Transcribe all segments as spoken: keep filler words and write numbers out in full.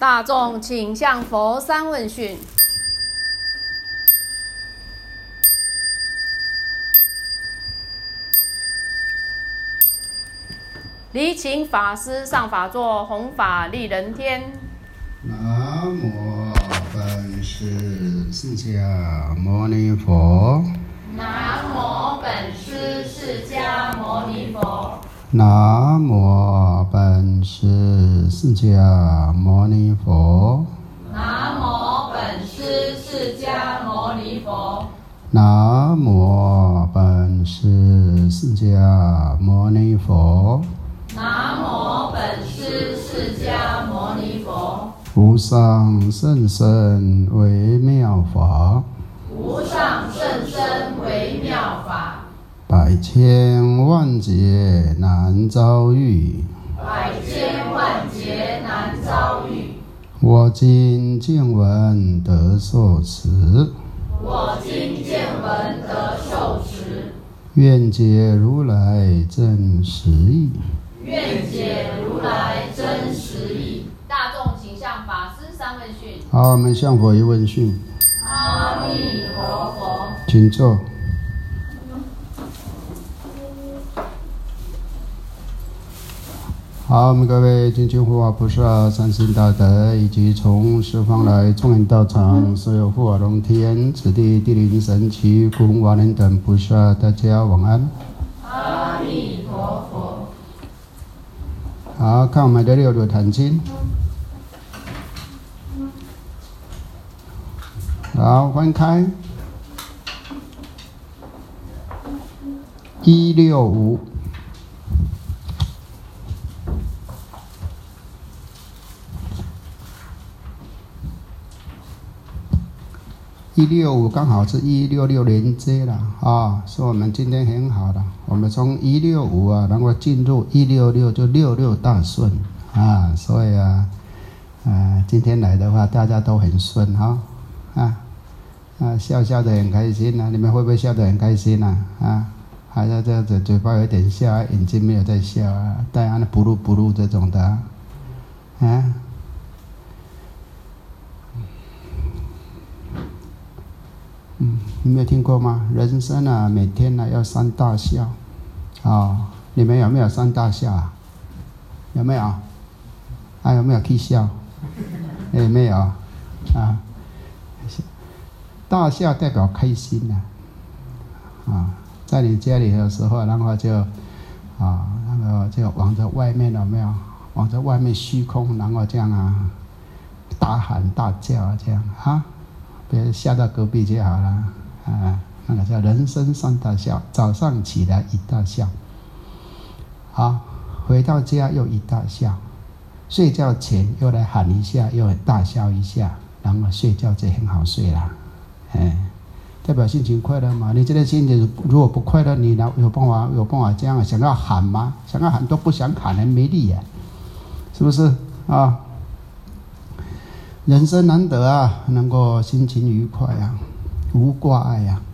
大众请向佛三问讯。礼请法师上法座，弘法利人天。 南无本师释迦牟尼佛。 南无本师释迦牟尼佛。 南无本师释迦牟尼佛。 南无本师释迦牟尼佛。 南无本师释迦牟尼佛。 南无本师释迦牟尼佛。 无上甚深微妙法， 无上甚深微妙法， 百千万劫难遭遇， 百千万劫难遭遇。 我今见闻得受持， 我今见闻得受持， 愿解如来真实义。 愿解如来真实义。大众请向法师三问讯。 好，我们向佛一问讯。 阿弥陀佛。 请坐。好，我们各位精进护法菩萨、三星大德，以及从十方来众缘道场所有护法龙天、此地地灵神奇、古龙瓦人等菩萨，大家晚安。 阿弥陀佛。 好，看我们的六祖坛经。好，翻开一六五。一六五刚好是一六六连接了啊，是我们今天很好的。我们从一六五啊，然后进入一六六，就六六大顺啊，所以啊，啊，今天来的话，大家都很顺哈啊啊，笑笑得很开心啊，你们会不会笑得很开心啊？啊，还在这样子，嘴巴有点笑，眼睛没有在笑啊，带安的不露不露这种的啊。啊嗯，你没有听过吗？人生啊，每天呢、啊、要三大笑，啊、哦，你们有没有三大笑啊？有没有？还、啊、有没有去笑？有没有？啊，大笑代表开心呐、啊，啊，在你家里的时候，然后就啊，然后就往着外面有没有？往着外面虚空，然后这样啊，大喊大叫啊，这样啊。别吓到隔壁就好了啊！那个叫人生三大笑：早上起来一大笑，好，回到家又一大笑，睡觉前又来喊一下，又大笑一下，然后睡觉就很好睡了。哎，代表心情快乐嘛？你这个心情如果不快乐，你有办法有办法这样想要喊吗？想要喊都不想喊，还没力呀，是不是啊？人生难得啊，能够心情愉快啊，无挂碍啊。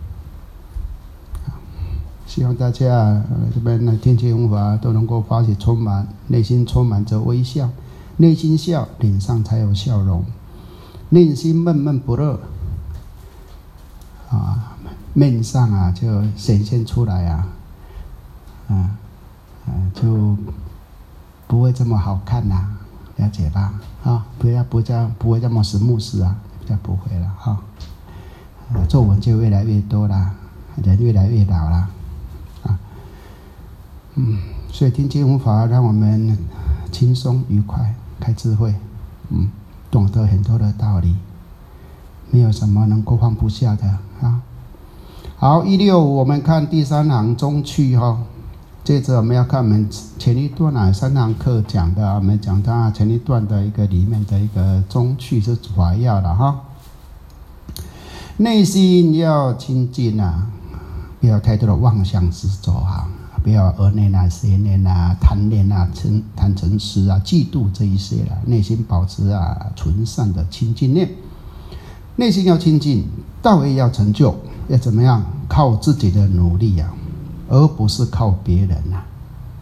希望大家、呃、这边的听经闻法都能够发起充满，内心充满着微笑，内心笑，脸上才有笑容；内心闷闷不乐，啊，面上啊就显现出来啊，啊，啊就不会这么好看呐、啊。了解吧？啊，不要不这样，不会这么死木死啊，就不会了哈。啊，皱纹就越来越多啦，人越来越老啦，啊，嗯，所以听经闻法让我们轻松愉快，开智慧，嗯，懂得很多的道理，没有什么能够放不下的啊。好，一六五，我们看第三行中去哈。接着我们要看我们前一段啊，三堂课讲的，我们讲到前一段的一个里面的一个中去是主要的哈。内心要清净啊，不要太多的妄想执着啊，不要恶念啊、邪念啊、贪恋啊、嗔贪嗔痴啊、嫉妒这一些啦，内心保持啊纯善的清净念。内心要清净，道业要成就，要怎么样？靠自己的努力啊。而不是靠别人呐、啊，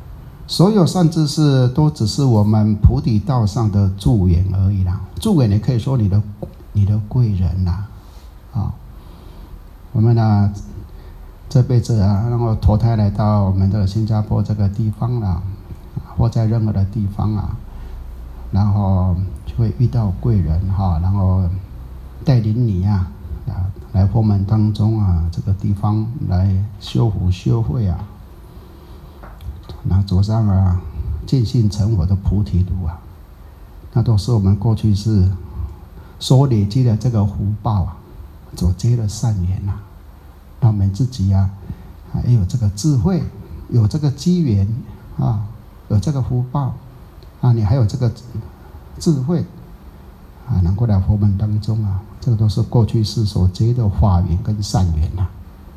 所有善知识都只是我们菩提道上的助缘而已啦。助缘也可以说你的你的贵人啦，啊，我们呢这辈子啊，然后投胎来到我们的新加坡这个地方啦，或在任何的地方啊，然后就会遇到贵人哈，然后带领你啊，啊来佛门当中啊，这个地方来修福修慧啊。然后走上啊见性成佛的菩提路啊，那都是我们过去是所累积的这个福报啊，所结的善缘啊，让我们自己啊，也有这个智慧，有这个机缘啊，有这个福报啊，你还有这个智慧啊，能够来佛门当中啊，这个都是过去世所结的法缘跟善缘啊，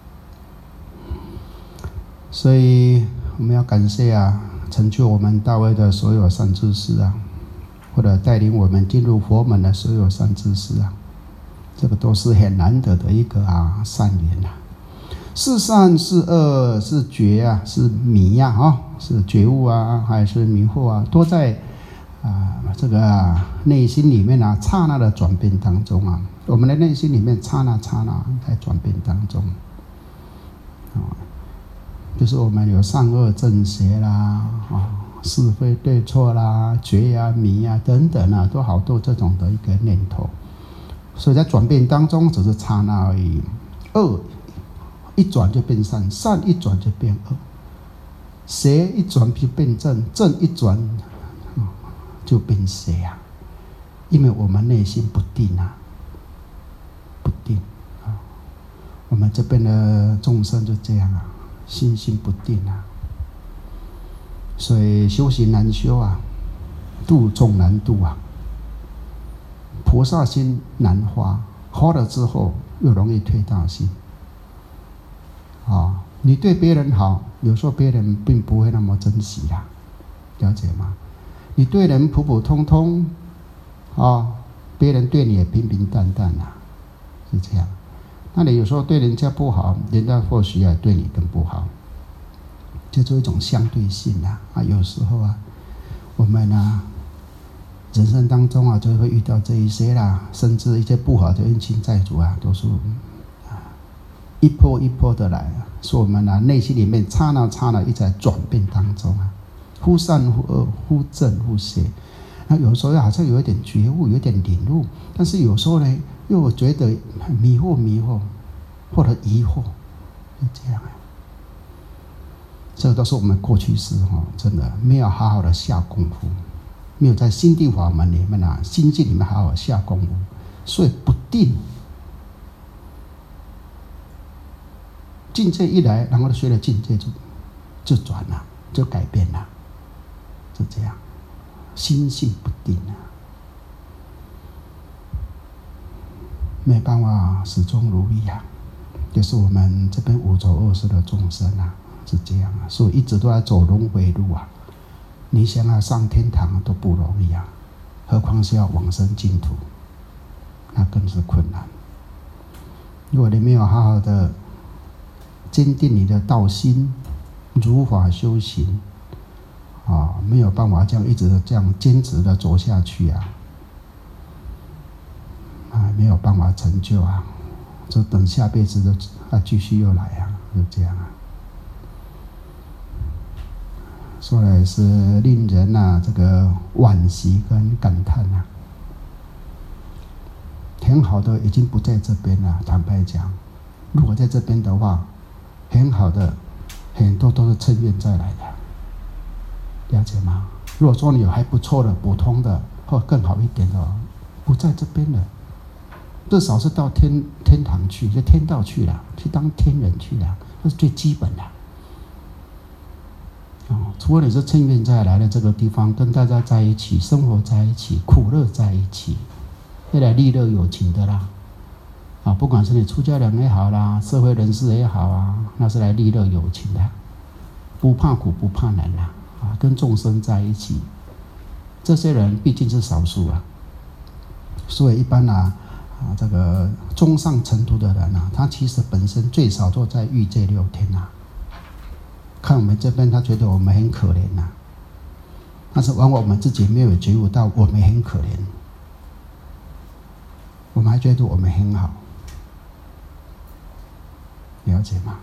所以。我们要感谢啊，成就我们大位的所有善知识啊，或者带领我们进入佛门的所有善知识啊，这个都是很难得的一个啊善缘啊。是善是恶是觉啊是迷呀啊，是觉悟啊还是迷惑啊，都在啊这个啊内心里面啊刹那的转变当中啊，我们的内心里面刹那刹那在转变当中啊。就是我们有善恶正邪啦，啊，是非对错啦，觉呀、迷呀等等啊，都好多这种的一个念头，所以在转变当中只是刹那而已。恶一转就变善，善一转就变恶，邪一转就变正，正一转就变邪啊！因为我们内心不定啊，不定啊，我们这边的众生就这样啊。心性不定啊，所以修行难修啊，度众难度啊，菩萨心难发，发了之后又容易退大心。啊，你对别人好，有时候别人并不会那么珍惜啦，了解吗？你对人普普通通，啊，别人对你也平平淡淡啊，是这样。那你有时候对人家不好，人家或许也对你更不好，就做一种相对性啊。啊，有时候啊，我们啊，人生当中啊，就会遇到这一些啦，甚至一些不好的冤亲债主啊，都是啊，一波一波的来啊，是我们啊内心里面刹那刹那一直在转变当中啊，忽善忽恶，忽正忽邪。那有时候好像有一点觉悟，有一点领悟，但是有时候呢，又觉得迷惑迷惑，或者疑惑，就这样啊。这个都是我们过去式哈，真的没有好好的下功夫，没有在心地法门里面啊，心境里面好好下功夫，所以不定。境界一来，然后随着境界就就转了，就改变了，就这样。心性不定啊，没办法始终如一啊，就是我们这边五浊恶世的众生啊，是这样啊，所以一直都在走轮回路啊。你想要上天堂都不容易啊，何况是要往生净土，那更是困难。如果你没有好好的坚定你的道心，如法修行。啊，没有办法这样一直这样坚持的走下去啊，啊，没有办法成就啊，就等下辈子的啊继续又来啊，就这样啊。说来是令人啊这个惋惜跟感叹啊，很好的已经不在这边了。坦白讲，如果在这边的话，很好的很多都是趁愿再来的。了解吗？如果说你有还不错的、普通的或更好一点的，不在这边了，至少是到天天堂去，就天道去了，去当天人去了，那是最基本的。哦，除了你是趁愿再来的这个地方，跟大家在一起，生活在一起，苦乐在一起，要来利乐有情的啦。啊，不管是你出家人也好啦，社会人士也好啊，那是来利乐有情的，不怕苦不怕难啦。啊，跟众生在一起，这些人毕竟是少数啊，所以一般啊，啊这个中上程度的人啊，他其实本身最少都在欲界六天啊。看我们这边，他觉得我们很可怜呐、 但是往往我们自己没有觉悟到我们很可怜，我们还觉得我们很好，了解吗？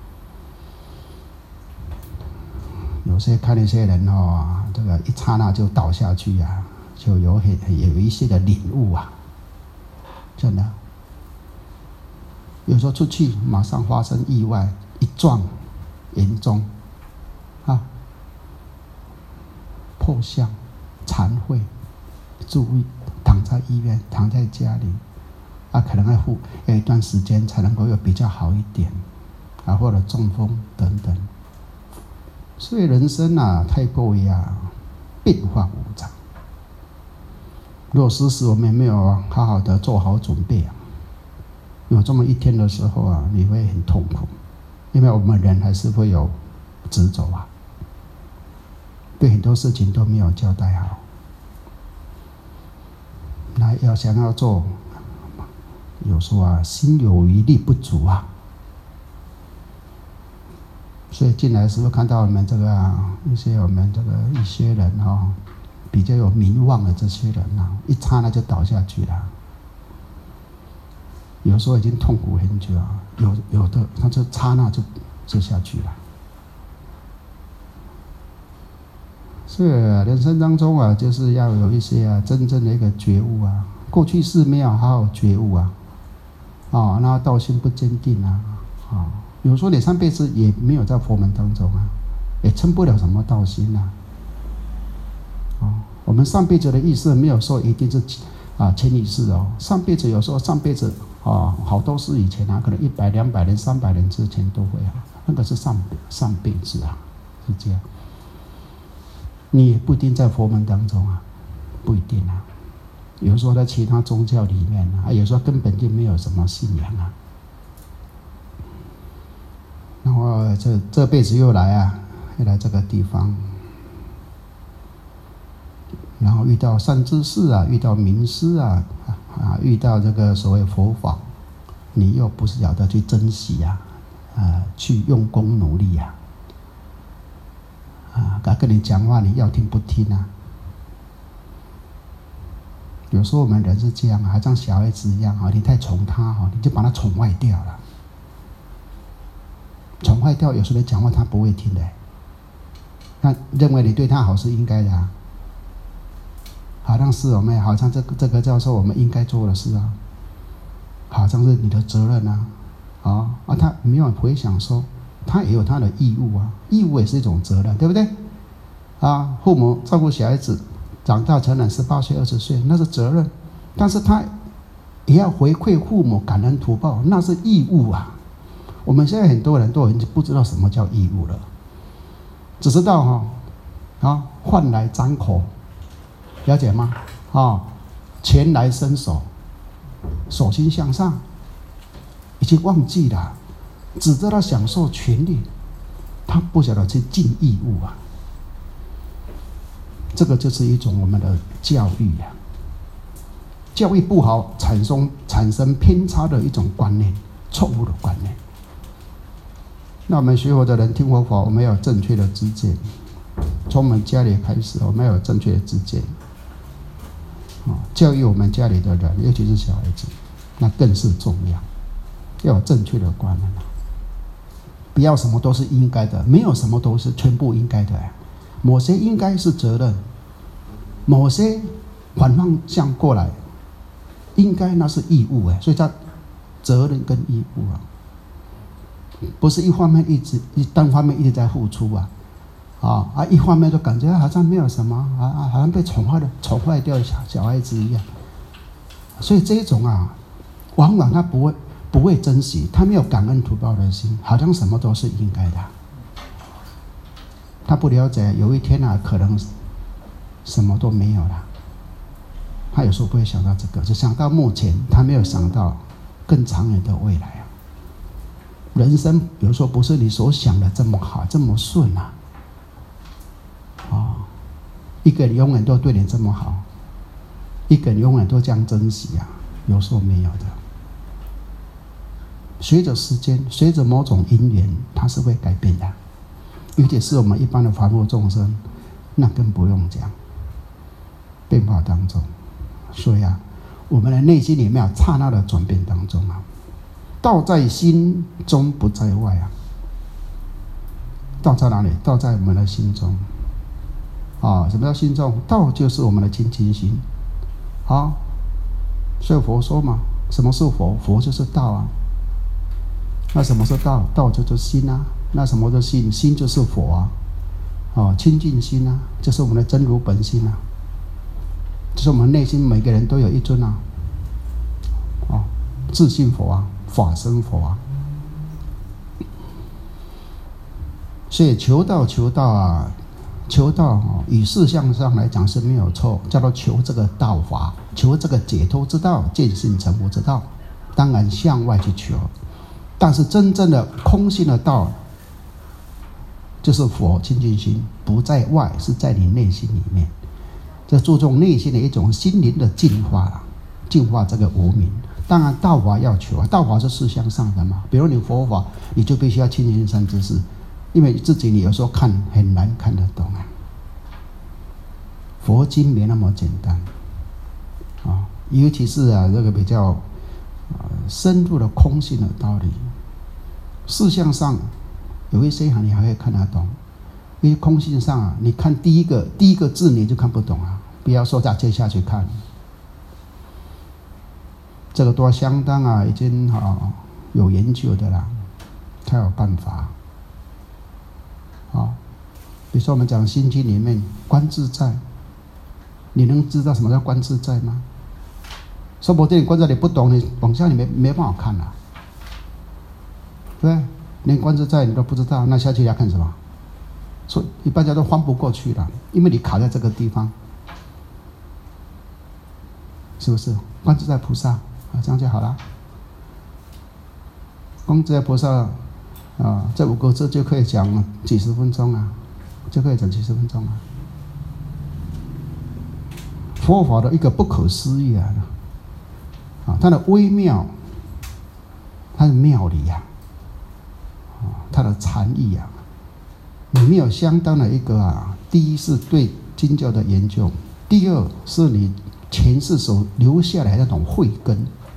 有些看那些人哦，这个一刹那就倒下去啊，就有很有一些的领悟啊，真的。有时候出去马上发生意外，一撞严重啊，破相、残废，住院，躺在医院，躺在家里，啊，可能要护要一段时间才能够有比较好一点，啊，或者中风等等。所以人生啊，太过于啊变化无常。如果时时我们没有好好的做好准备啊，有这么一天的时候啊，你会很痛苦，因为我们人还是会有执着啊，对很多事情都没有交代好。那要想要做，有时候啊，心有余力不足啊。所以进来的时候看到我们这个、啊、一些我们这个一些人哦，比较有名望的这些人啊，一刹那就倒下去了。有时候已经痛苦很久啊，有有的他就刹那就就下去了。所以、啊、人生当中啊，就是要有一些啊真正的一个觉悟啊。过去是没有好好觉悟啊，啊、哦，那道心不坚定啊，啊、哦。有时候你上辈子也没有在佛门当中啊，也成不了什么道心啊。哦，我们上辈子的意识没有说一定是啊前一世哦，上辈子有时候上辈子啊好多世以前啊，可能一百、两百年、三百年之前都会啊，那个是上上辈子啊，是这样。你也不一定在佛门当中啊，不一定啊。有时候在其他宗教里面啊，有时候根本就没有什么信仰啊。然后这这辈子又来啊，又来这个地方，然后遇到善知识啊，遇到名师啊，啊，遇到这个所谓佛法，你又不是晓得去珍惜呀、啊，啊，去用功努力呀、啊，啊，他跟你讲话你要听不听啊？有时候我们人是这样，还像小孩子一样啊，你太宠他啊，你就把他宠坏掉了。宠坏掉，有时候你讲话他不会听的，他认为你对他好是应该的啊，好像是我们好像这个这个叫做我们应该做的事啊，好像是你的责任啊，啊啊，他没有回想说，他也有他的义务啊，义务也是一种责任，对不对？啊，父母照顾小孩子，长大成人十八岁、二十岁，那是责任，但是他也要回馈父母，感恩图报，那是义务啊。我们现在很多人都已经不知道什么叫义务了，只知道哈、哦、啊饭来张口，了解吗？啊、哦，钱来伸手，手心向上，已经忘记了，只知道享受权利，他不晓得去尽义务啊。这个就是一种我们的教育啊，教育不好，产生产生偏差的一种观念，错误的观念。那我们学佛的人听佛法，我们要有正确的知见，从我们家里开始，我们要有正确的知见，啊，教育我们家里的人，尤其是小孩子，那更是重要，要有正确的观念，不要什么都是应该的，没有什么都是全部应该的，某些应该是责任，某些反方向过来，应该那是义务哎，所以叫责任跟义务啊。不是一方面一直一单方面一直在付出啊，啊啊一方面就感觉好像没有什么啊啊，好像被宠坏的宠坏掉的小小孩子一样。所以这种啊，往往他不会不会珍惜，他没有感恩图报的心，好像什么都是应该的。他不了解，有一天啊，可能什么都没有了。他有时候不会想到这个，只想到目前，他没有想到更长远的未来啊。人生有时候不是你所想的这么好，这么顺啊！啊、哦，一个人永远都对你这么好，一个人永远都这样珍惜啊，有时候没有的。随着时间，随着某种因缘，它是会改变的。尤其是我们一般的凡夫众生， 那更不用讲。变化当中，所以啊，我们的内心里面有刹那的转变当中啊，道在心中不在外啊。道在哪里？道在我们的心中。啊，什么叫心中？道就是我们的清净心。好，所以佛说嘛，什么是佛？佛就是道啊。那什么是道？道就是心啊。那什么是心？心就是佛啊。哦，清净心啊，就是我们的真如本心啊。就是我们内心每个人都有一尊啊，哦，自性佛啊，法身佛啊。所以求道求道啊。求道以事项上来讲是没有错，叫做求这个道法，求这个解脱之道，见性成佛之道。当然向外去求，但是真正的空性的道，就是佛清净心，不在外，是在你内心里面。这注重内心的一种心灵的净化，净化这个无明。当然道法要求啊，道法是事项上的嘛。比如你佛法，你就必须要清净三知识。因为自己你有时候看很难看得懂啊，佛经没那么简单啊，尤其是啊这个比较啊深入的空性的道理，事项上有一些你还会看得懂，因为空性上啊，你看第一个第一个字你就看不懂啊，不要说再接下去看，这个都相当啊已经啊有研究的啦，才有办法。啊，比如说我们讲心经里面观自在，你能知道什么叫观自在吗？说不定你观自在你不懂，你往下你没没办法看了、啊，对，连观自在你都不知道，那下去要看什么？所以一般家都翻不过去了，因为你卡在这个地方，是不是？观自在菩萨啊，这样就好了。观自在菩萨。啊，这五个字就可以讲几十分钟啊，就可以讲几十分钟啊。佛法的一个不可思议啊，啊，它的微妙，它的妙理啊，啊，它的禅意啊，你没有相当的一个啊，第一是对经教的研究，第二是你前世所留下来的那种慧根，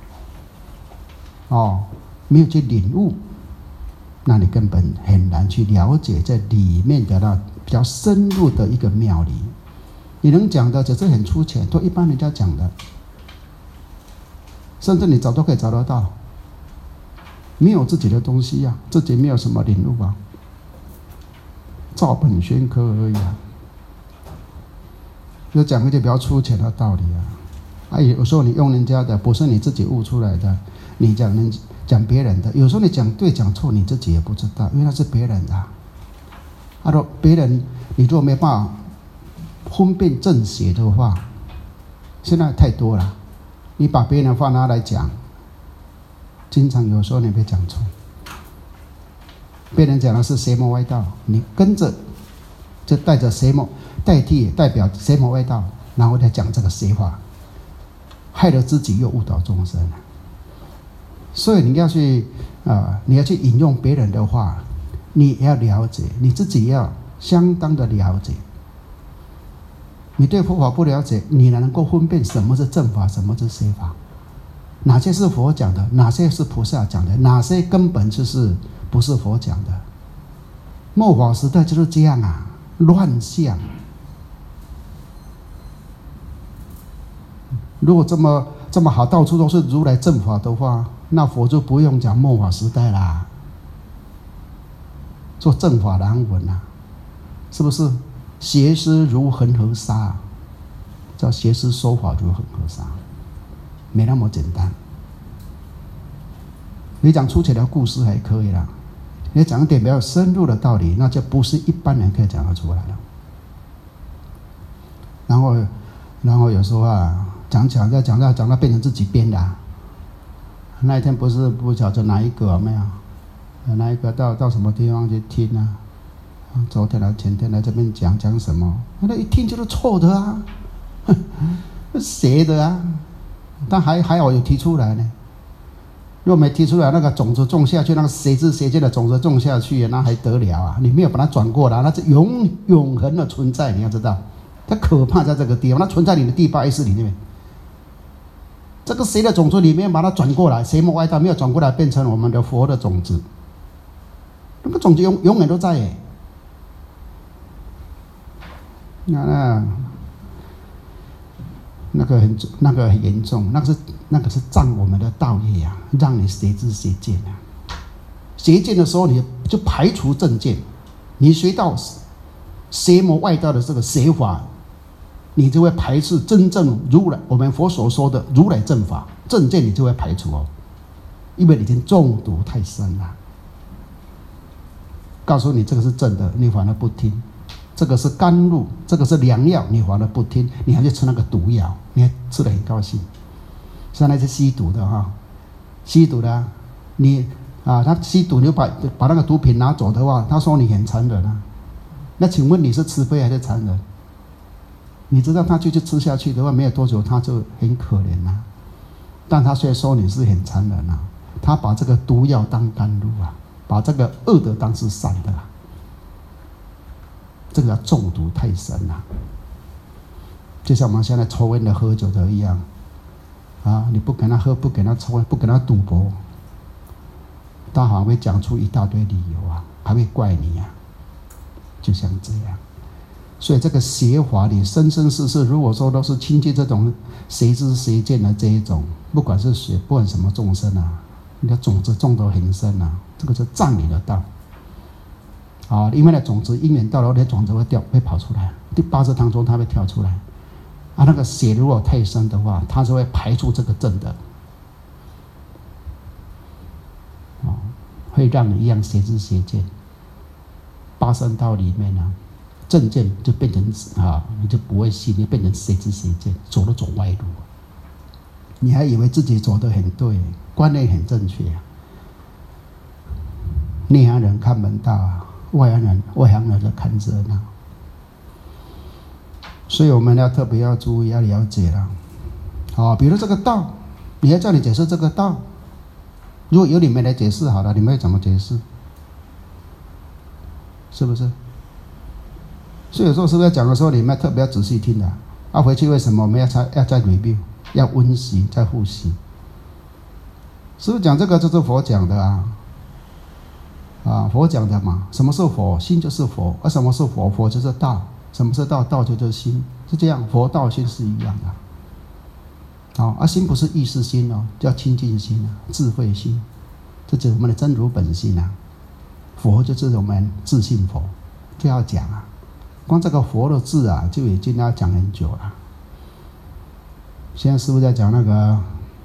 哦，没有去领悟。那你根本很难去了解这里面的那比较深入的一个妙理，你能讲的只是很粗浅，都一般人家讲的，甚至你找都可以找得到，没有自己的东西呀、啊，自己没有什么领悟啊，照本宣科而已啊，就讲一些比较粗浅的道理啊，啊，有时候你用人家的，不是你自己悟出来的，你讲人。讲别人的，有时候你讲对讲错，你自己也不知道，因为那是别人的、啊。他说别人，你如果没办法分辨正邪的话，现在太多了。你把别人的话拿来讲，经常有时候你会讲错。别人讲的是邪魔歪道，你跟着就带着邪魔代替代表邪魔歪道，然后再讲这个邪话，害了自己又误导众生。所以你要去啊、呃，你要去引用别人的话，你也要了解，你自己要相当的了解。你对佛法不了解，你哪能够分辨什么是正法，什么是邪法？哪些是佛讲的，哪些是菩萨讲的，哪些根本就是不是佛讲的？末法时代就是这样啊，乱象。如果这么这么好，到处都是如来正法的话，那佛就不用讲末法时代啦，做正法难闻啊，是不是？邪师如恒河沙，叫邪师说法如恒河沙，没那么简单。你讲粗浅的故事还可以啦，你讲一点比较深入的道理，那就不是一般人可以讲得出来的。然后，然后有时候啊，讲讲再讲到讲到变成自己编的、啊。那一天不是不晓得哪一个有没有？哪一个到到什么地方去听啊？昨天来前天来这边讲讲什么？那一听就是错的啊，邪的啊！但还还好有提出来呢。 如果没提出来，那个种子种下去，那个谁知谁见的种子种下去，那还得了啊？你没有把它转过来，那是永永恒的存在。你要知道，它可怕在这个地方，它存在你的第八意识里面。这个谁的种子里面把它转过来，邪魔歪道没有转过来，变成我们的佛的种子。那个种子永永远都在耶。那那那个很那个很严重，那个是那个是障我们的道业啊，让你邪知邪见啊。邪见的时候，你就排除正见，你学到邪魔外道的这个邪法，你就会排斥真正如来我们佛所说的如来正法正见，你就会排除哦，因为你已经中毒太深了。告诉你这个是正的，你反而不听。这个是甘露，这个是良药，你反而不听，你还去吃那个毒药，你还吃得很高兴。像那些吸毒的哈，吸毒的、啊，你啊，他吸毒你就把把那个毒品拿走的话，他说你很残忍啊。那请问你是慈悲还是残忍？你知道他继续吃下去的话，没有多久他就很可怜啊。但他虽然说你是很残忍啊，他把这个毒药当甘露啊，把这个恶的当是善的啊。这个叫中毒太深了，就像我们现在抽烟的、喝酒的一样，啊，你不给他喝，不给他抽，不给他赌博，他好像会讲出一大堆理由啊，还会怪你啊，就像这样。所以这个邪法里生生世世，如果说都是亲近这种谁知谁见的这一种，不管是谁，不管什么众生啊，你的种子种得很深啊，这个是障你的道。啊，因为那种子因缘到了，那种子会掉，会跑出来。第八识当中，它会跳出来。啊，那个血如果太深的话，它就会排除这个正的，啊，会让你一样邪知邪见。八圣道里面呢、啊，正见就变成啊，你就不会信，你变成邪知邪见，走了走歪路。你还以为自己走得很对，观念很正确啊。内行人看门道啊。外行人，外行人在看热闹，所以我们要特别要注意，要了解了。好，比如这个道，你要叫你解释这个道，如果由你们来解释好了，你们会怎么解释？是不是？所以有时候是不是要讲的时候，你们要特别要仔细听的。啊，回去为什么我们要再要再 review， 要温习，再复习？是不是讲这个就是佛讲的啊？啊，佛讲的嘛，什么是佛？心就是佛。啊，什么是佛？佛就是道。什么是道？道就是心，是这样。佛道心是一样的。好，啊，心不是意识心哦，叫清净心啊，智慧心，这就是我们的真如本性啊。佛就是我们自信佛，这要讲啊。光这个佛的字啊，就已经要讲很久了。现在师父在讲那个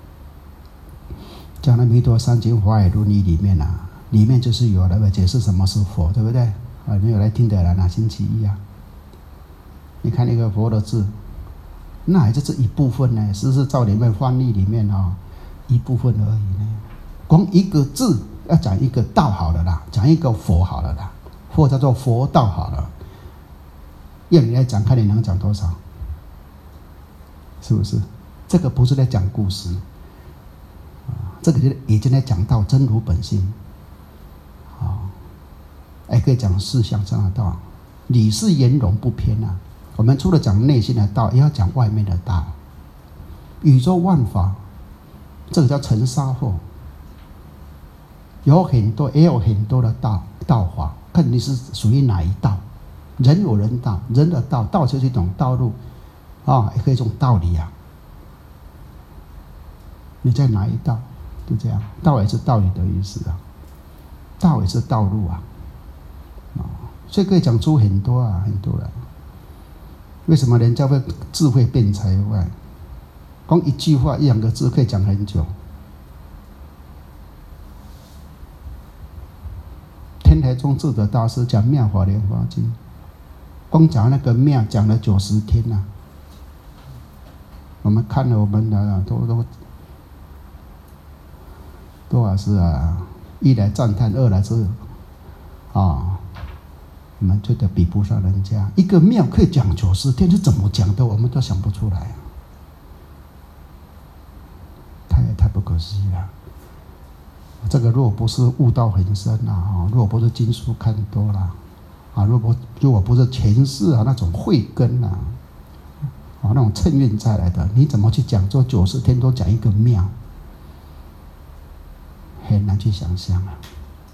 讲那弥陀三经华严论义里面啊。里面就是有那个解释什么是佛，对不对？啊，没有来听的人啊，星期一啊。你看那个佛的字，那还就是一部分呢，是是照里面翻译里面啊、哦，一部分而已呢。光一个字要讲一个道好了啦，讲一个佛好了啦，或叫做佛道好了。要你来讲，看你能讲多少，是不是？这个不是在讲故事，啊，这个就已经在讲到真如本性。啊，还可以讲事相上的道，理事圆融不偏啊。我们除了讲内心的道，也要讲外面的道。宇宙万法，这个叫尘沙惑，有很多，也有很多的道道法，看你是属于哪一道。人有人道，人的道，道就是一种道路啊，也可以一种道理啊。你在哪一道？就这样，道也是道理的意思啊。道也是道路啊，啊，所以可以讲出很多啊，很多人。为什么人家会智慧辩才外？光一句话一两个字可以讲很久。天台宗智者大师讲《妙法莲华经》，光讲那个妙讲了九十天呐、啊。我们看了，我们的都都多少是啊？一来赞叹，二来是啊，我们觉得比不上人家。一个庙可以讲九十天，是怎么讲的，我们都想不出来，太太不可思议了。 这个若不是悟道很深啊，若不是经书看多了啊，如果如果不是前世啊那种慧根啊，啊那种趁运再来的，你怎么去讲做九十天都讲一个庙，很难去想象啊。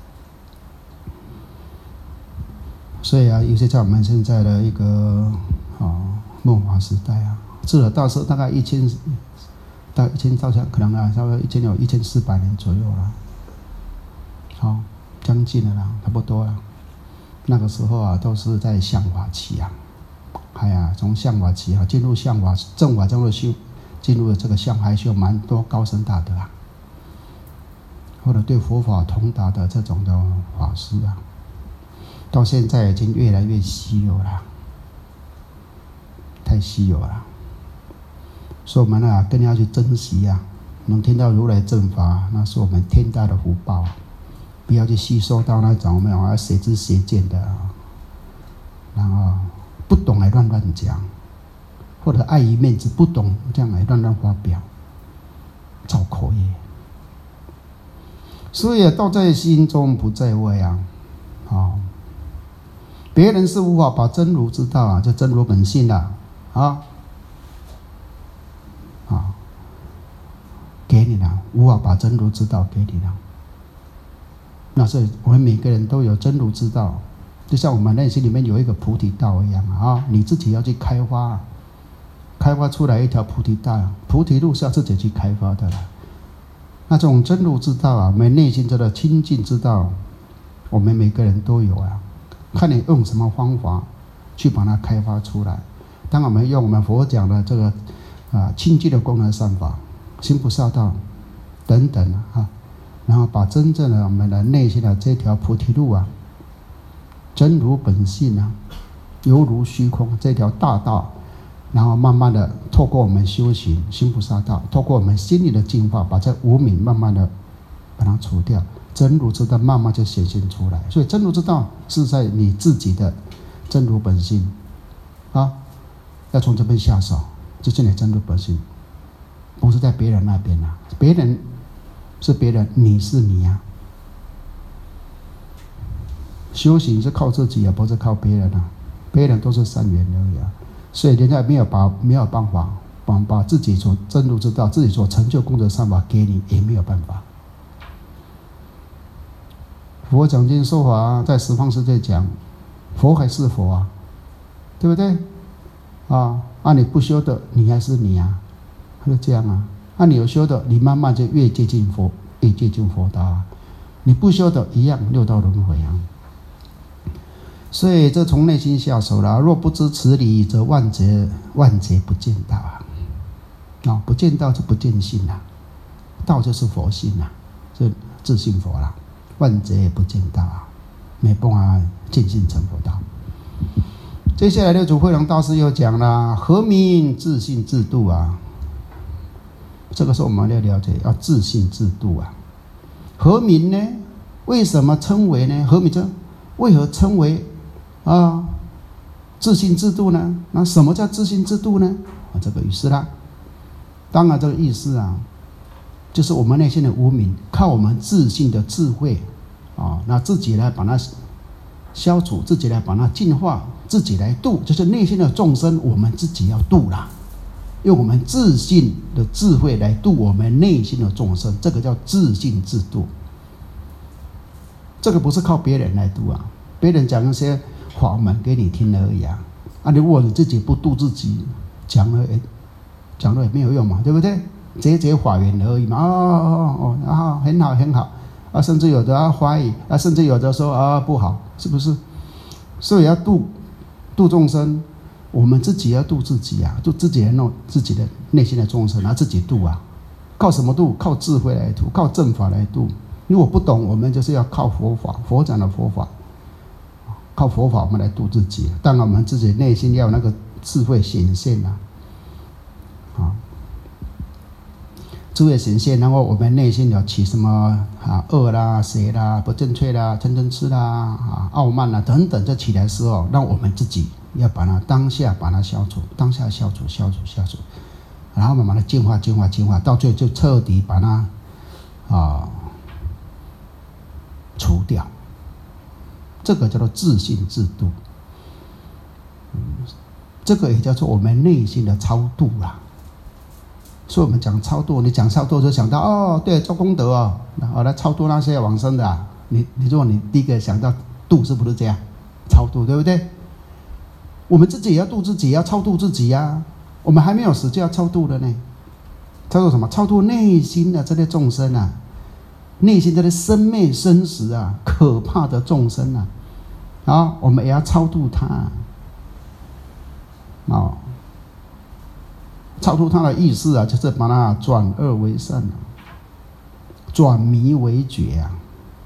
所以啊，尤其在我们现在的一个啊末法时代啊，智者大师大概一千，大概一千到可能啊，差不多一千有一千四百年左右了，好、哦，将近了啦，差不多了。那个时候啊，都是在相法期啊，哎呀，从相法期啊进入相法正法中的修，进入了这个相还是有蛮多高僧大德啊，或者对佛法通达的这种的法师啊。到现在已经越来越稀有了，太稀有了，所以我们啊更要去珍惜啊！能听到如来正法，那是我们天大的福报啊！不要去吸收到那种没有邪知邪见的，然后不懂来乱乱讲，或者碍于面子不懂这样来乱乱发表，造口业。所以啊，道在心中不在外啊！好。别人是无法把真如知道啊，就真如本性啊，啊，啊，给你了，无法把真如知道给你了。那所以我们每个人都有真如知道，就像我们内心里面有一个菩提道一样啊，你自己要去开发，开发出来一条菩提道，菩提路是要自己去开发的了。那这种真如知道啊，我们内心这个清净之道，我们每个人都有啊。看你用什么方法去把它开发出来。当我们用我们佛讲的这个啊清净的功能善法、心菩萨道等等啊，然后把真正的我们的内心的这条菩提路啊，真如本性啊，犹如虚空这条大道，然后慢慢的透过我们修行心菩萨道，透过我们心里的净化，把这无明慢慢的把它除掉。真如之道慢慢就显现出来，所以真如之道是在你自己的真如本性啊，要从这边下手，这是你真如本性，不是在别人那边啊，别人是别人，你是你啊。修行是靠自己啊，不是靠别人啊，别人都是善缘而已啊，所以人家没有把没有办法把把自己所真如之道、自己所成就功德善法给你，也没有办法。佛讲经说法，在十方世界讲，佛还是佛啊，对不对？啊，啊你不修的，你还是你啊，就这样啊。啊你有修的，你慢慢就越接近佛，越接近佛道啊。你不修的，一样六道轮回啊。所以这从内心下手了。若不知此理，则万劫万劫不见道啊。啊，不见道就不见性啊，道就是佛性啊，是自性佛啦。万劫也不见道啊，没办法见性成佛道。接下来六祖慧能大师又讲了，何名自性自度啊？这个时候我们要了解，要自性自度啊。何名呢？为什么称为呢？何名这为何称为啊自性自度呢？那什么叫自性自度呢？啊，这个意思啦。当然这个意思啊，就是我们内心的无明，靠我们自性的智慧啊，那自己来把它消除，自己来把它净化，自己来度，就是内心的众生，我们自己要度啦。用我们自性的智慧来度我们内心的众生，这个叫自性自度。这个不是靠别人来度啊，别人讲一些法门给你听而已啊。啊，如果你自己不度自己，讲了讲了也没有用嘛，对不对？结结法缘而已嘛。哦哦哦，然后很好很好啊，甚至有的啊怀疑啊，甚至有的说啊不好，是不是？所以要度度众生，我们自己要度自己啊，度自己来弄自己的内心的众生，然后自己度啊。靠什么度？靠智慧来度，靠正法来度。如果不懂，我们就是要靠佛法，佛讲的佛法，靠佛法我们来度自己。当然，我们自己内心要有那个智慧显现啊，啊。智慧显现，然后我们内心有起什么啊恶啦、邪啦、不正确啦、嗔嗔痴啦、啊傲慢啦等等，这起来的时候，让我们自己要把它当下把它消除，当下消除、消除、消除，然后慢慢的净化、净化、净化，到最后就彻底把它啊除掉。这个叫做自信自度，嗯，这个也叫做我们内心的超度啦。所以我们讲超度，你讲超度就想到哦，对，做功德哦，好来超度那些往生的啊。你你如果你第一个想到度，是不是这样？超度对不对？我们自己也要度自己，要超度自己啊。我们还没有死就要超度了呢。超度什么？超度内心的这些众生啊，内心这些生灭生死啊，可怕的众生啊，啊，我们也要超度他啊。哦，超度他的意思啊，就是把它转恶为善啊，转迷为觉啊。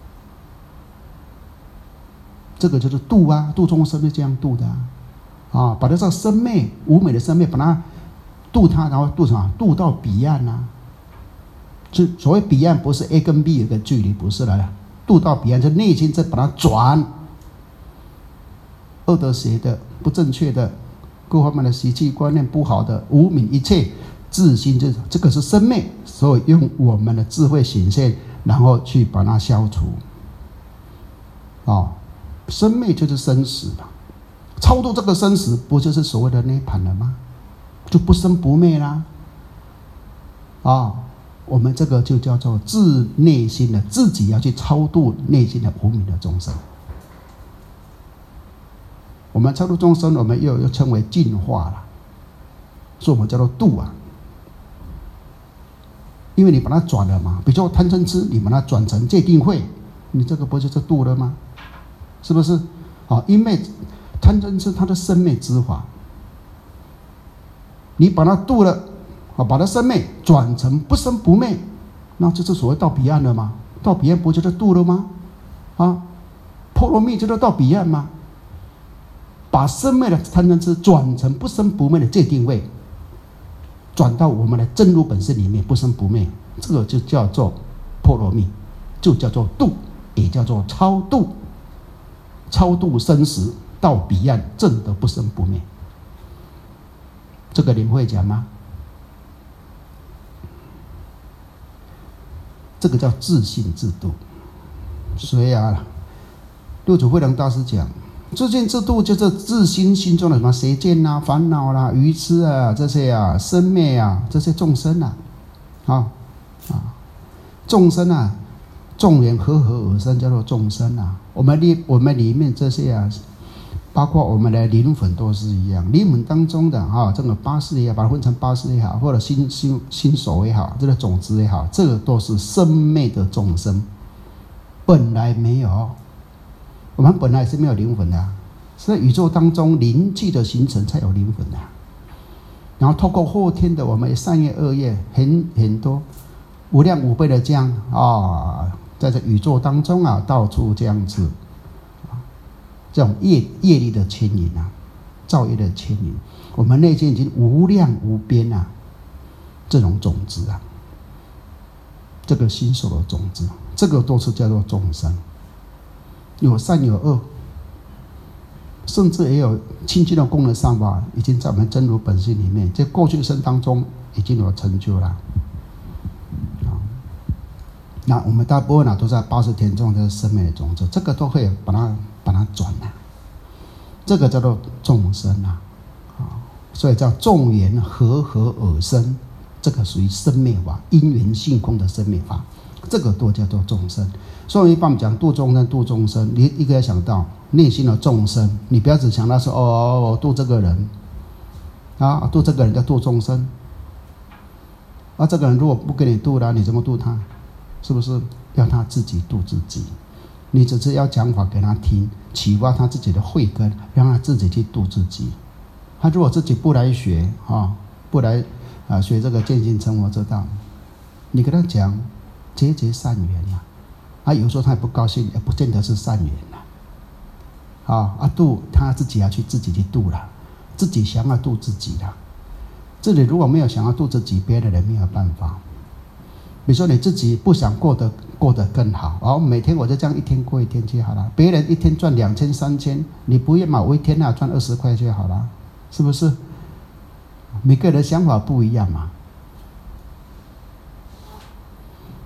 这个就是度啊，度众生是这样度的啊。啊，把它这个生灭无美的生灭，把它渡它，然后渡什么？渡到彼岸啊！就所谓彼岸，不是 A 跟 B 有个距离，不是的，渡到彼岸，就内心再把它转，恶的、邪的、不正确的、各方面的习气观念不好的、无明一切自心，就这个是生灭，所以用我们的智慧显现，然后去把它消除。哦，生灭就是生死嘛。超度这个生死，不就是所谓的涅槃了吗？就不生不灭啦。啊、哦，我们这个就叫做自内心的，自己要去超度内心的无明的众生。我们超度众生，我们又又称为净化了，所以我们叫做度啊。因为你把它转了嘛，比如说贪嗔痴，你把它转成戒定慧，你这个不就是度了吗？是不是？啊、哦，因为贪嗔痴它的生灭之法，你把它度了，把它生灭转成不生不灭，那就是所谓到彼岸了吗？到彼岸不就是度了吗？啊，波罗蜜就是到彼岸吗？把生灭的贪嗔痴转成不生不灭的戒定慧，转到我们的真如本身里面，不生不灭，这个就叫做波罗蜜，就叫做度，也叫做超度，超度生死。到彼岸证得不生不灭，这个你们会讲吗？这个叫自信自度。所以啊，六祖慧能大师讲，自信自度就是自心心中的什么邪见啊、烦恼啦、啊、愚痴啊这些啊、生灭啊这些众生啊，啊啊，众生啊，众缘和合而生，叫做众生啊。我们里我们里面这些啊。包括我们的灵魂都是一样，灵魂当中的啊，这个八识也好，把它分成八识也好，或者心心心手也好，这个种子也好，这个都是生灭的众生，本来没有，我们本来是没有灵魂的，是在宇宙当中灵气的形成才有灵魂的，然后透过后天的我们善业恶业很很多无量无边的这样啊，在这宇宙当中啊，到处这样子。这种业业力的牵引啊，造业的牵引，我们内心已经无量无边啊，这种种子啊，这个心受的种子，这个都是叫做众生，有善有恶，甚至也有清净的功能上法，已经在我们真如本性里面，在过去生当中已经有成就了。那我们大部分啊都在八十天中的生命的种子，这个都会把它把它转啊，这个叫做众生啊，啊，所以叫众缘和合而生，这个属于生灭法，因缘性空的生灭法，这个都叫做众生。所以一般我们讲度众生，度众生，你一个要想到内心的众生，你不要只想到说哦，我度这个人啊，度这个人叫度众生，啊，这个人如果不给你度了，你怎么度他？是不是要他自己度自己？你只是要讲法给他听，启发他自己的慧根，让他自己去度自己。他如果自己不来学啊，不来啊学这个见性成佛之道，你跟他讲结结善缘呀，啊，有时候他也不高兴，也不见得是善缘呐。啊啊，度他自己要去自己去度了，自己想要度自己了。这里如果没有想要度自己，别的人没有办法。比如说你自己不想过得过得更好，然后每天我就这样一天过一天就好了。别人一天赚两千三千，你不愿嘛？我一天啊赚二十块就好了，是不是？每个人想法不一样嘛。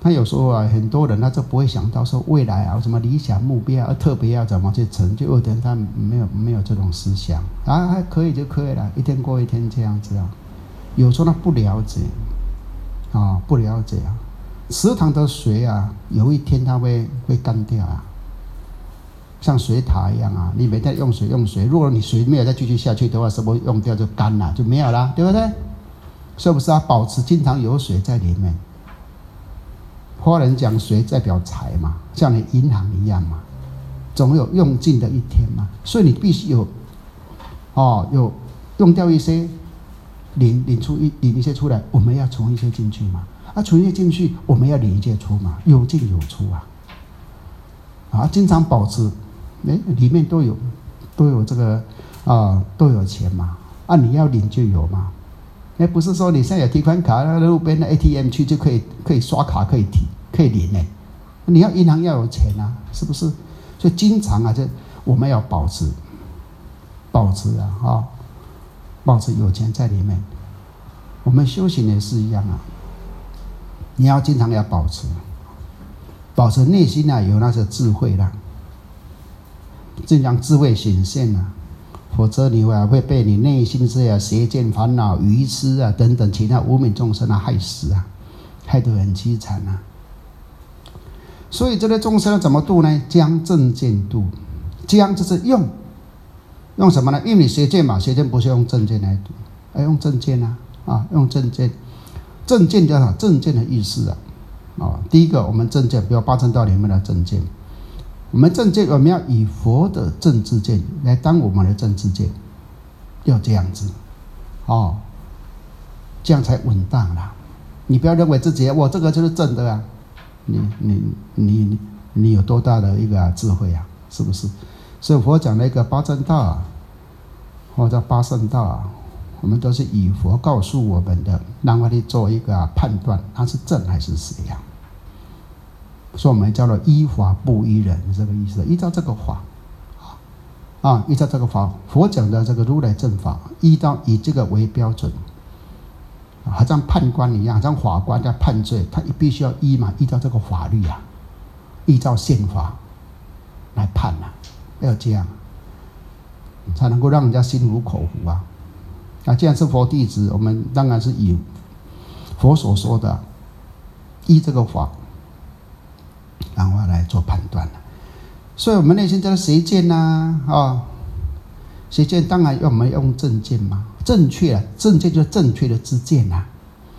他有时候啊，很多人他就不会想到说未来啊，什么理想目标，特别要怎么去成就，有的人他没有没有这种思想啊，还可以就可以了，一天过一天这样子啊。有时候他不了解啊，不了解啊，池塘的水啊，有一天它会会干掉啊，像水塔一样啊，你每天用水用水，如果你水没有再继续下去的话，什么用掉就干了，就没有了，对不对？是不是啊？保持经常有水在里面。华人讲水代表财嘛，像你银行一样嘛，总有用尽的一天嘛，所以你必须有，哦，有用掉一些，领领出一领一些出来，我们要存一些进去嘛，啊，存一些进去，我们要领一些出嘛，有进有出啊，啊，经常保持，哎，里面都有都有这个啊、呃，都有钱嘛，啊，你要领就有嘛。那不是说你现在有提款卡，那路边的 A T M 去就可以可以刷卡可以提可以领呢？你要银行要有钱啊，是不是？所以经常啊，这我们要保持保持啊，啊、哦，保持有钱在里面。我们修行也是一样啊，你要经常要保持，保持内心啊有那些智慧啦，这样智慧显现啊。否则你啊会被你内心这些邪见、烦恼、愚痴啊等等其他无名众生啊害死啊，害得很凄惨啊。所以这类众生要怎么度呢？将正见度，将就是用，用什么呢？因为你邪见嘛，邪见不是用正见来度，要用正见啊啊，用正见。正见叫啥？正见的意思啊啊，第一个我们正见，比如八正道里面的正见。我们正见，我们要以佛的正知见来当我们的正知见，要这样子，哦，这样才稳当啦。你不要认为自己我这个就是正的啊，你你你你有多大的一个、啊、智慧啊？是不是？所以佛讲的一个八正道啊，或者八圣道啊，我们都是以佛告诉我们的，让我们做一个、啊、判断，它是正还是邪呀？所以我们叫做依法不依人，这个意思。依照这个法，啊，依照这个法，佛讲的这个如来正法，依照以这个为标准，好像判官一样，像法官在判罪，他必须要依嘛，依照这个法律啊，依照宪法来判啊，要这样，才能够让人家心服口服啊。啊，既然是佛弟子，我们当然是以佛所说的，依这个法。然后来做判断了，所以我们内心叫做邪见呐，啊，邪见当然要我们用正见嘛，正确的正见就是正确的知见呐，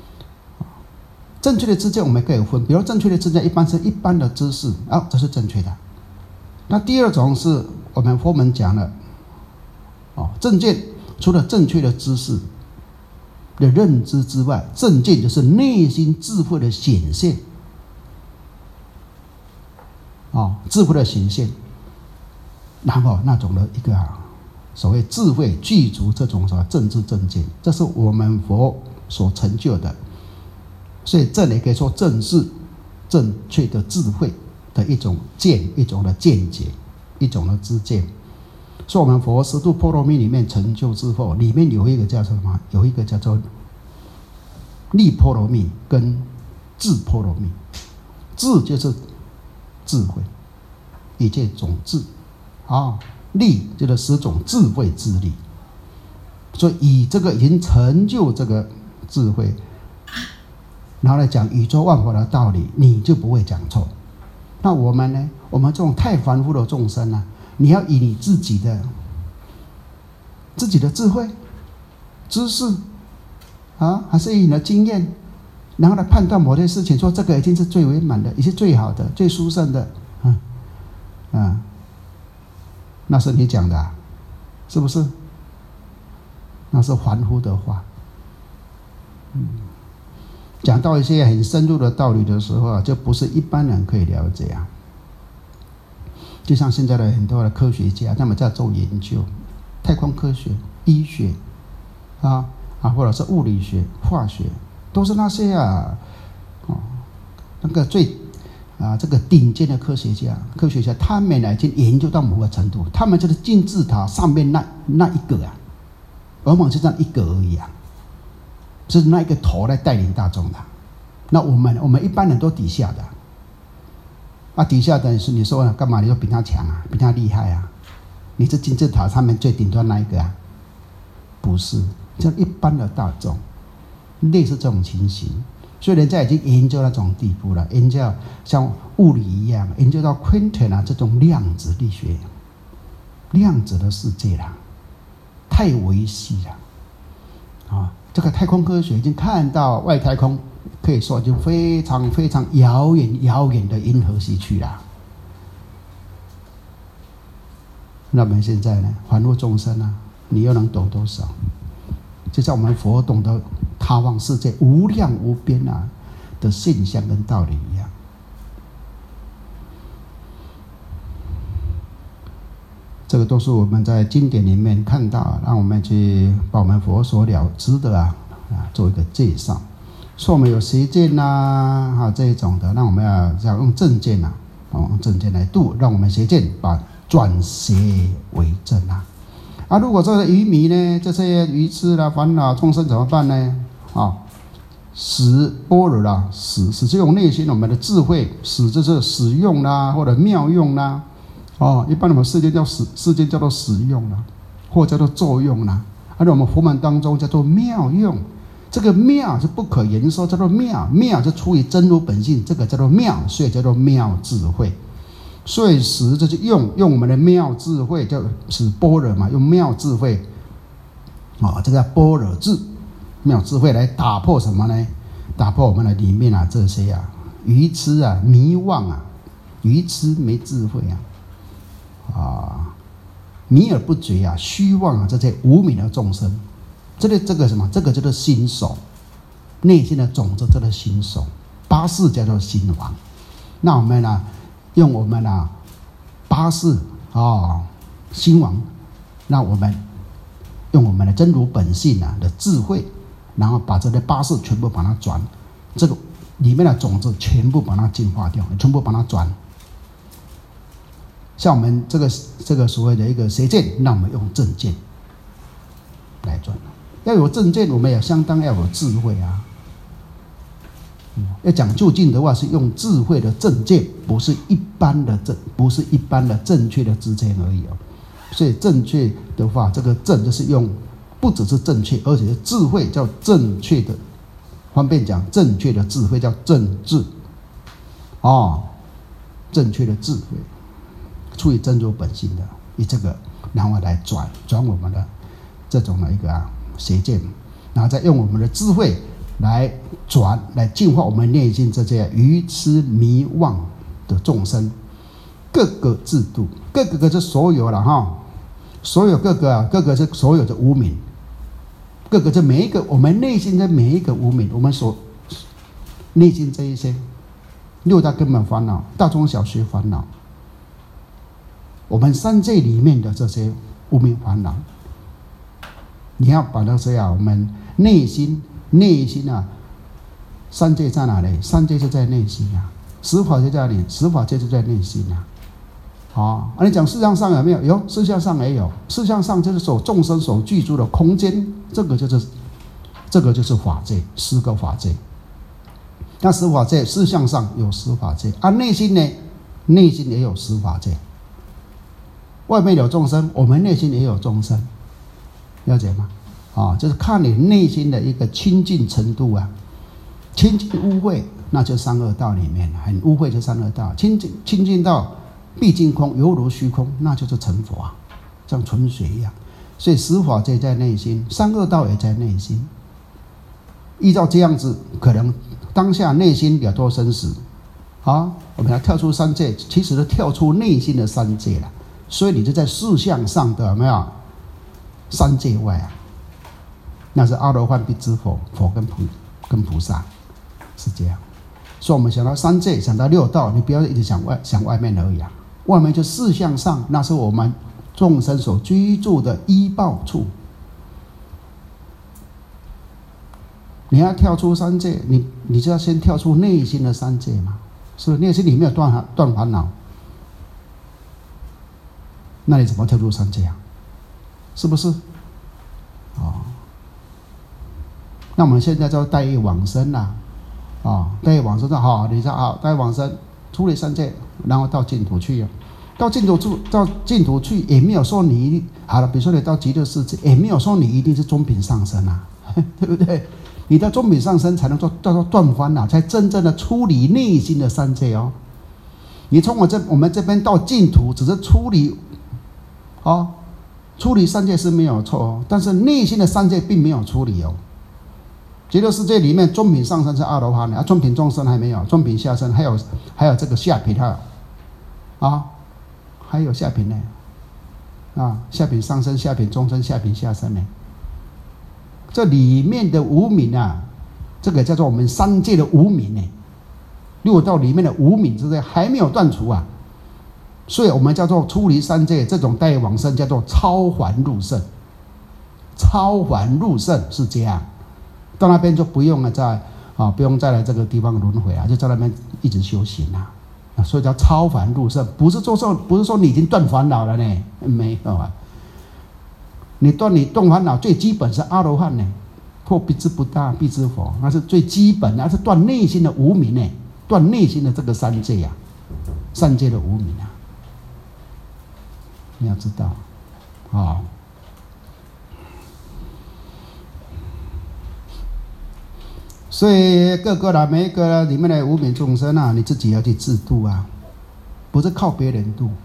正确的知见我们可以分，比如正确的知见一般是一般的知识啊，这是正确的。那第二种是我们佛门讲的，哦，正见除了正确的知识的认知之外，正见就是内心智慧的显现。哦，智慧的显现，然后那种的一个、啊、所谓智慧具足这种什么正知正见，这是我们佛所成就的。所以这里可以说正是正确的智慧的一种见，一种的见解，一种的知见。所以我们佛十度波罗蜜里面成就之后，里面有一个叫做什么？有一个叫做力波罗蜜跟智波罗蜜。智就是智慧，一切种智啊，力就是十种智慧之力。所以以这个已经成就这个智慧，然后来讲宇宙万法的道理，你就不会讲错。那我们呢？我们这种太凡夫的众生呢、啊，你要以你自己的自己的智慧、知识啊，还是以你的经验？然后来判断某些事情，说这个已经是最圆满的，也是最好的、最殊胜的，嗯，嗯，那是你讲的、啊，是不是？那是凡夫的话。嗯，讲到一些很深入的道理的时候啊，就不是一般人可以了解啊。就像现在的很多的科学家，他们在做研究，太空科学、医学啊啊，或者是物理学、化学。都是那些啊，哦，那个最啊这个顶尖的科学家，科学家他们已经研究到某个程度，他们就是金字塔上面那那一个啊，往往就这样一个而已啊，是那一个头来带领大众的， 那我们我们一般人都底下的，啊，底下的是你说干嘛？你说比他强啊，比他厉害啊？你是金字塔上面最顶端那一个啊？不是，像一般的大众，类似这种情形。所以人家已经研究到这种地步了，研究像物理一样，研究到 quantum 啊这种量子力学，量子的世界啦，太微细了啊！这个太空科学已经看到外太空，可以说已经非常非常遥远遥远的银河系去了。那我们现在呢，凡夫众生啊，你又能懂多少？就像我们佛懂得他方世界无量无边啊的现象跟道理一样。这个都是我们在经典里面看到，让我们去把我们佛所了知的啊啊做一个介绍。说我们有邪见呐啊这一种的，让我们要要用正见呐、啊，用正见来度，让我们邪见把转邪为正啊。啊，如果这个愚迷呢，这些愚痴啦、烦恼众生怎么办呢？啊，使般若啦，使使这种内心我们的智慧，使就是使用啦，或者妙用啦。哦，一般我们世间叫使，世间叫做使用啦，或叫做作用啦。而且我们佛门当中叫做妙用，这个妙是不可言说，叫做妙，妙就出于真如本性，这个叫做妙，所以叫做妙智慧。所以使就是用用我们的妙智慧，叫使般若嘛，用妙智慧，啊、哦，这个叫般若智，妙智慧来打破什么呢？打破我们的里面啊这些啊愚痴啊迷妄啊，愚痴没智慧啊，啊迷而不觉啊，虚妄啊，这些无明的众生，这个这个什么？这个叫做心手，内心的种子叫做心手，八识叫做心王。那我们呢、啊？用我们啊八识啊心王，那我们用我们的真如本性啊的智慧，然后把这些八识全部把它转，这个里面的种子全部把它净化掉，全部把它转。像我们这个这个所谓的一个邪见，那我们用正见来转。要有正见，我们也相当要有智慧啊。要讲究竟的话，是用智慧的正见，不是一般的正，不是一般的正确的知见而已哦。所以正确的话，这个正就是用，不只是正确，而且是智慧，叫正确的。方便讲，正确的智慧叫正智，哦，正确的智慧，出于真如本性的，以这个然后来转转我们的这种的一个啊邪见，然后再用我们的智慧。来转来净化我们内心这些愚痴迷妄的众生，各个制度，各个个是所有了哈，所有各个啊，各个是所有的无明，各个是每一个我们内心的每一个无明，我们所内心这一些六大根本烦恼、大中小学烦恼，我们三界里面的这些无明烦恼，你要把那些啊，我们内心。内心啊，三界在哪里？三界就在内心啊。十法界在哪里？十法界就在内心啊。好、哦，啊，你讲事相上有没有？有，事相上也有。事相上就是所众生所居住的空间，这个就是这个就是法界，十个法界。那十法界事相上有十法界，啊，内心呢？内心也有十法界。外面有众生，我们内心也有众生，了解吗？啊、哦，就是看你内心的一个清净程度啊，清净污秽，那就三恶道里面很污秽，就三恶道。清净清净到毕竟空，犹如虚空，那就是成佛啊，像纯水一样。所以十法界在内心，三恶道也在内心。依照这样子，可能当下内心了脱生死，啊，我们要跳出三界，其实是跳出内心的三界了。所以你就在事相上的有没有三界外啊？那是阿罗汉必知佛，佛跟菩跟菩萨是这样。所以我们想到三界，想到六道，你不要一直想外想外面而已啊。外面就事相上，那是我们众生所居住的依报处。你要跳出三界，你你就要先跳出内心的三界嘛，是不是？内心里面有断断烦恼，那你怎么跳出三界啊？是不是？哦。那我们现在就带业往生啦、 啊，大业往生说好，你说好，大业往生出离三界，然后到净土去啊。到净土处，到净土去也没有说你好了，比如说你到极乐世界，也没有说你一定是中品上身啊，对不对？你的中品上身才能做叫做断烦恼，才真正的出离内心的三界哦。你从我这我们这边到净土，只是出离，哦，出离三界是没有错哦，但是内心的三界并没有出离哦。极乐世界里面中品上身是阿罗汉的，啊，中品中身还没有，中品下身还有还有这个下品还有啊。还有下品呢，啊，下品上身、下品中身、下品下身呢。这里面的无明啊，这个叫做我们三界的无明呢。六道里面的无明之类还没有断除啊，所以我们叫做出离三界这种带往生叫做超凡入圣。超凡入圣是这样，到那边就不用了再啊，不用再来这个地方轮回啊，就在那边一直修行啊。所以叫超凡入圣，不是说说不是说你已经断烦恼了呢，没有啊。你断你断烦恼最基本是阿罗汉呢，或必知不大必知佛，那是最基本的，那是断内心的无明呢，断内心的这个三界啊，三界的无明啊，你要知道啊。哦，所以各个啦，每一个里面的无明众生啊，你自己要去自度啊，不是靠别人度。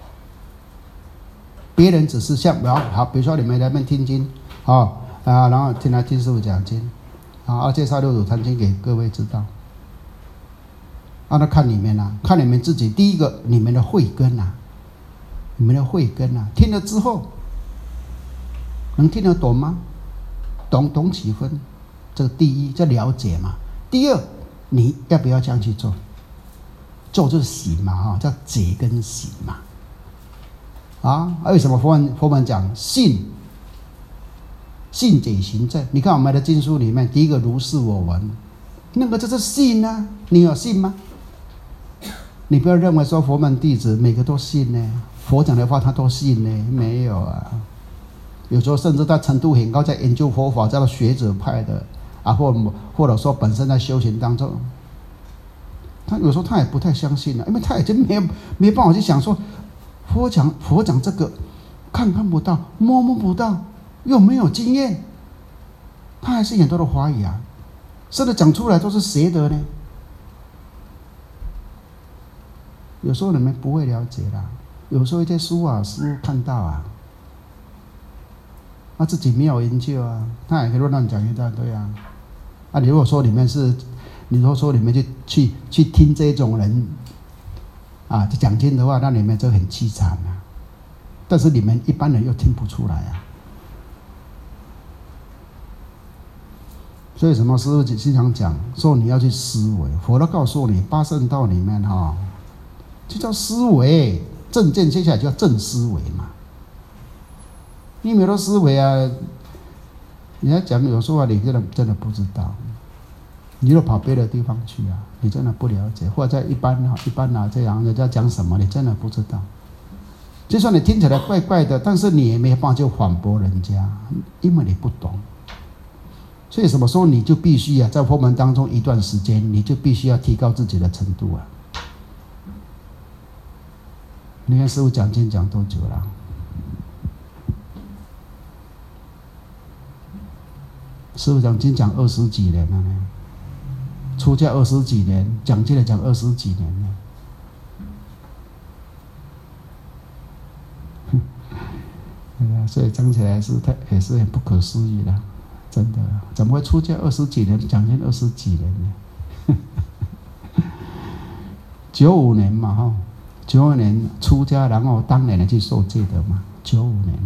别人只是像好，比如说你们来这边听经，啊啊，然后听来听师父讲经，啊，介绍六祖坛经给各位知道。啊，那看你们啊，看你们自己。第一个，你们的慧根啊，你们的慧根啊，听了之后，能听得懂吗？懂懂几分？这个第一叫了解嘛。第二，你要不要这样去做？做就是行嘛，哈，叫解跟行嘛。啊，为什么佛门佛门讲信？信解行证。你看我们的经书里面，第一个如是我闻，那个就是信啊。你有信吗？你不要认为说佛门弟子每个都信呢，佛讲的话他都信呢，没有啊。有时候甚至他程度很高，在研究佛法，叫做学者派的啊，或或者说本身在修行当中，他有时候他也不太相信了，因为他已经没有没办法去想说。佛讲佛讲这个，看看不到，摸摸不到，又没有经验，他还是很多的怀疑啊，甚至讲出来都是邪的呢。有时候你们不会了解啦，有时候一些书啊，师父看到啊，他自己没有研究啊，他也可以乱讲一大堆啊。啊，你如果说你们是，你如果说你们去去去听这种人。啊，讲经的话，那你们就很凄惨啊。但是你们一般人又听不出来啊。所以什么师父经常讲说你要去思维，佛都告诉你，八圣道里面哈、哦，就叫思维，正见接下来就叫正思维嘛。你没有思维啊，你要讲有时候你真的真的不知道。你就跑别的地方去啊！你真的不了解，或者在一般哈一般啊这样，人家讲什么你真的不知道。就算你听起来怪怪的，但是你也没有办法就反驳人家，因为你不懂。所以什么时候你就必须啊，在佛门当中一段时间，你就必须要提高自己的程度啊。你看师父讲经讲多久了？师父讲经讲二十几年了呢。出家二十几年，讲经的讲二十几年了，对呀，所以讲起来是太也是很不可思议的，真的，怎么会出家二十几年，讲经二十几年呢？九五年嘛，哈，九五年出家，然后当年的去受戒的嘛，九五年，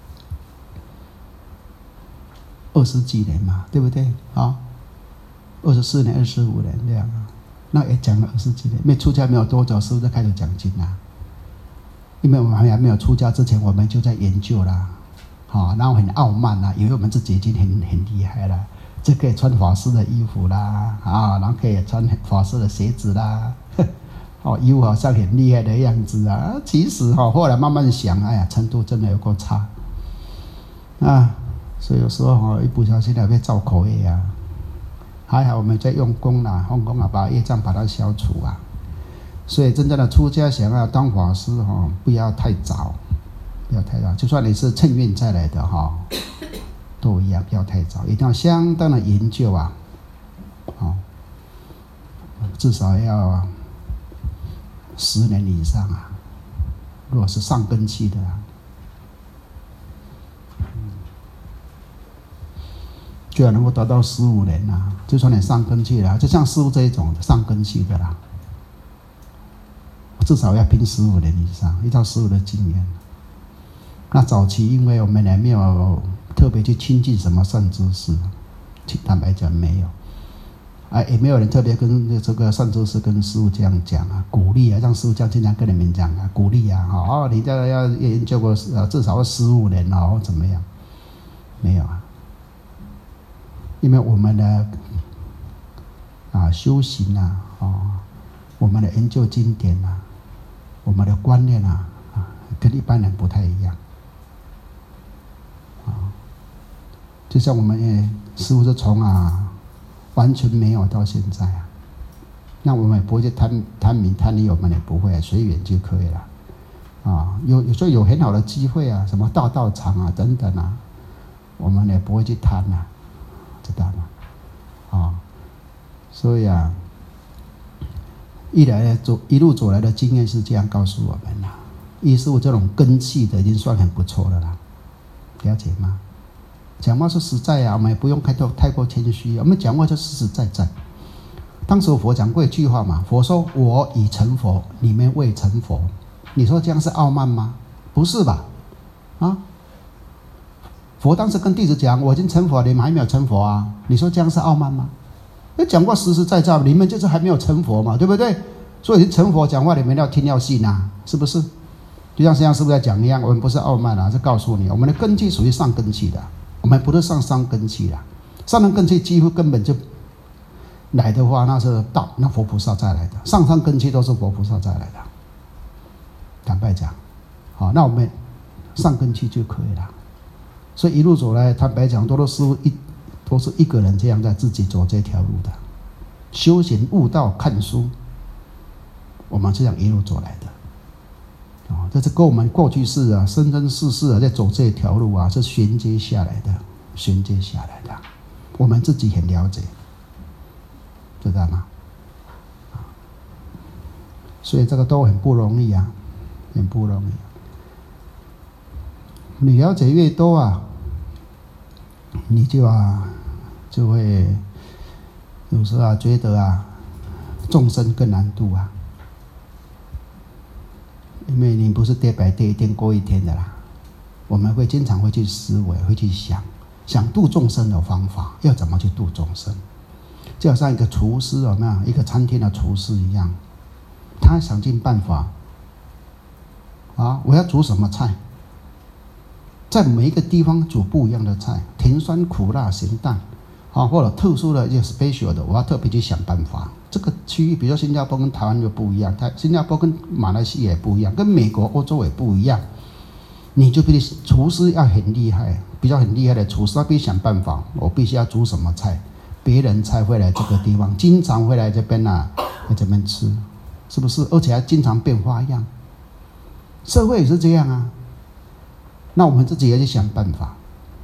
二十几年嘛，对不对？啊。二十四年、二十五年这样啊，那也讲了二十几年。没出家没有多久，师父就开始讲经啦。因为我们还没有出家之前，我们就在研究啦，好，然后很傲慢啦，以为我们自己已经很很厉害了，这可以穿法师的衣服啦，啊，然后可以穿法师的鞋子啦，哦，衣服好像很厉害的样子啊。其实哈、哦，后来慢慢想，哎呀，程度真的有够差啊。所以有时候哈、哦，一不小心还被造口业啊。 还好我们在用功啦，用功啊，把业障把它消除啊。所以真正的出家想要当法师哈，不要太早，不要太早。就算你是趁运再来的哈，都一样，不要太早，一定要相当的研究啊，好，至少要十年以上啊。如果是上根器的啊，最好能够达到十五年啊，就算你上根器了，就像师父这一种上根器的啦。至少要拼十五年以上，一到十五的经验。那早期因为我们也没有特别去亲近什么善知识，坦白讲没有，啊，也没有人特别跟这个善知识跟师父这样讲啊，鼓励啊，让师父这样经常跟你们讲啊，鼓励啊，哦，你这要研究过呃至少要十五年哦，或怎么样？没有啊，因为我们的啊修行啊，哦，我们的研究经典啊。我们的观念啊，啊，跟一般人不太一样，啊，就像我们也师父是从啊完全没有到现在啊，那我们也不会去贪贪名贪利，我们也不会，随缘就可以了，啊，有有时候有很好的机会啊，什么大道场啊等等啊，我们也不会去贪啊，知道吗？啊，所以啊。一来走一路走来的经验是这样告诉我们啦，一师父这种根器的已经算很不错了啦，了解吗？讲话是实在啊，我们也不用太多太过谦虚，我们讲话就实实在在。当时佛讲过一句话嘛，佛说我已成佛，你们未成佛，你说这样是傲慢吗？不是吧？啊，佛当时跟弟子讲，我已经成佛，你们还没有成佛啊，你说这样是傲慢吗？讲话实实在在，你们就是还没有成佛嘛，对不对？所以成佛讲话你们要听要信啊，是不是？就像现在师父在讲一样，我们不是傲慢啊，是告诉你，我们的根器属于上根器的，我们不是上上根器的，上上根器几乎根本就来的话，那是道，那佛菩萨再来的，上上根器都是佛菩萨再来的。坦白讲，好，那我们上根器就可以了。所以一路走来，坦白讲，多多师父一。都是一个人这样在自己走这条路的，修行悟道看书，我们这样一路走来的，啊，这是跟我们过去世啊、生生世世啊在走这条路啊，是衔接下来的，衔接下来的，我们自己很了解，知道吗？所以这个都很不容易啊，很不容易。你了解越多啊，你就啊。就会有时候啊，觉得啊，众生更难度啊，因为你不是day by day一天过一天的啦。我们会经常会去思维，会去想，想度众生的方法，要怎么去度众生？就好像一个厨师有没有？一个餐厅的厨师一样，他想尽办法啊，我要煮什么菜？在每一个地方煮不一样的菜，甜酸苦辣咸淡。啊，或者特殊的一些 special 的，我要特别去想办法。这个区域，比如说新加坡跟台湾就不一样，台新加坡跟马来西亚也不一样，跟美国、欧洲也不一样。你就必须厨师要很厉害，比较很厉害的厨师，他必须想办法，我必须要煮什么菜，别人才会来这个地方，经常会来这边啊，来这边吃，是不是？而且还经常变花样。社会也是这样啊。那我们自己也去想办法。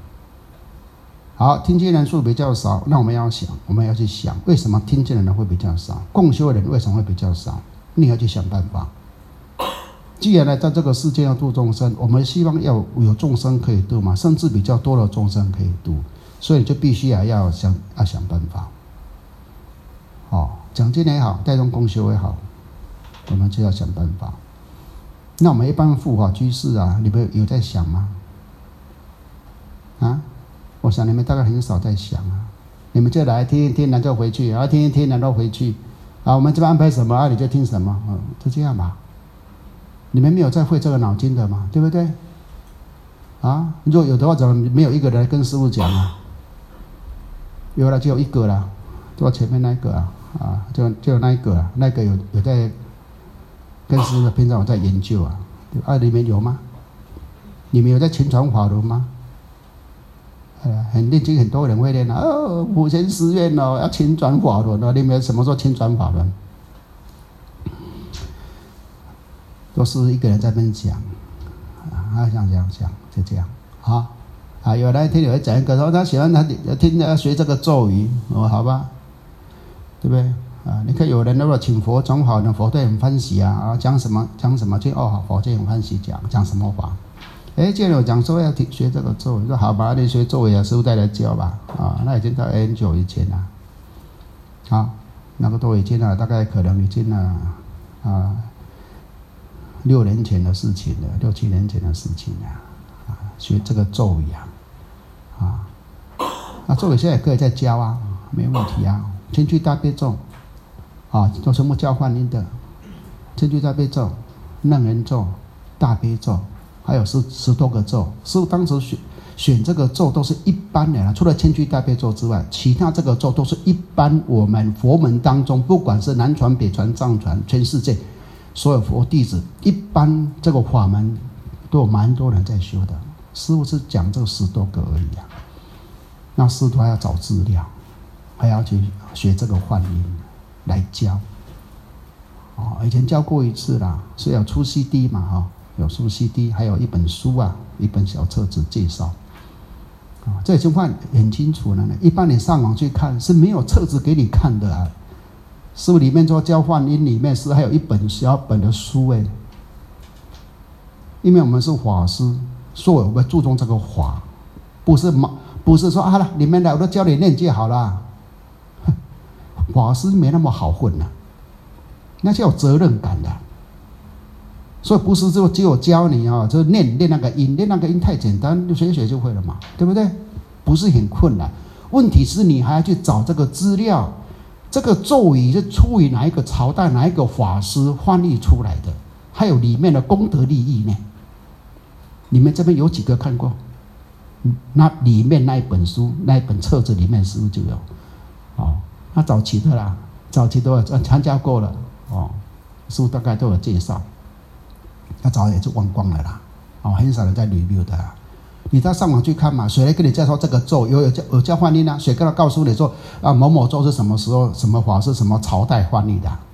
好，听经人数比较少，那我们要想，我们要去想，为什么听经的人会比较少？共修的人为什么会比较少？你要去想办法。既然呢，在这个世界要度众生，我们希望要有众生可以度嘛，甚至比较多的众生可以度，所以就必须啊要想要想办法。哦，讲经也好，带动共修也好，我们就要想办法。那我们一般护法居士啊，你们有在想吗？啊？我想你们大概很少在想啊，你们就来听一听，然后回去，然后听一听，然后回去，啊，我们这边安排什么啊，你就听什么，嗯，就这样吧。你们没有在费这个脑筋的嘛，对不对？啊，如果有的话，怎么没有一个人跟师父讲啊？有了就有一个了，坐前面那个啊，啊，就就有那一个了，那个有有在跟师父平常有在研究啊，啊，你们有吗？你们有在勤传法轮吗？ 呃，很念经，很多人会念啊，哦，普贤寺院哦，要轻转法轮哦，你们什么时候轻转法轮？都是一个人在那边讲，啊，这样讲讲就这样，好，啊，有来听有人讲一个说他喜欢他听他学这个咒语，哦，好吧，对不对？啊，你看有人如果请佛讲好呢，佛都很欢喜啊，啊，讲什么讲什么就哦，佛就很欢喜讲讲什么法。哎，既然有讲说要学这个咒语，说好吧，你学咒语啊，师父带来教吧，啊，那已经到 N 九以前了，好，那个都已经了，大概可能已经了啊六年前的事情了，六七年前的事情了，啊，学这个咒语啊，啊，那咒语现在也可以再教啊，没问题啊，千句大悲咒，啊，都全部交换音的，千句大悲咒、楞严咒、大悲咒。还有十十多个咒，师父当时选选这个咒都是一般的啦，除了千句大悲咒之外，其他这个咒都是一般我们佛门当中，不管是南传、北传、藏传，全世界所有佛弟子，一般这个法门都有蛮多人在修的。师父是讲这十多个而已啊，那师父还要找资料，还要去学这个梵音来教。哦，以前教过一次啦，所以有出 C D 嘛，哈、哦。有出 C D， 还有一本书啊，一本小册子介绍，啊，这情况很清楚了呢。一般你上网去看是没有册子给你看的啊，师父里面说交换音里面是还有一本小本的书哎，因为我们是法师，所以我们注重这个法，不是嘛？不是说啊了，里面的我都教你念就好了，法师没那么好混的、啊，那是有责任感的。所以不是就只有教你啊，就念念那个音，念那个音太简单，学一学就会了嘛，对不对？不是很困难。问题是你还要去找这个资料，这个咒语是出于哪一个朝代、哪一个法师翻译出来的，还有里面的功德利益呢？你们这边有几个看过？那里面那一本书、那一本册子里面是不是就有？哦，那早期的啦，早期都有参加过了哦，书大概都有介绍。那早也就忘光了啦，哦，很少人在 review 的啦。你到上网去看嘛，谁来跟你介绍这个咒？有有有交换音啊？谁跟他告诉你说啊某某咒是什么时候、什么法是什么朝代翻译的、啊？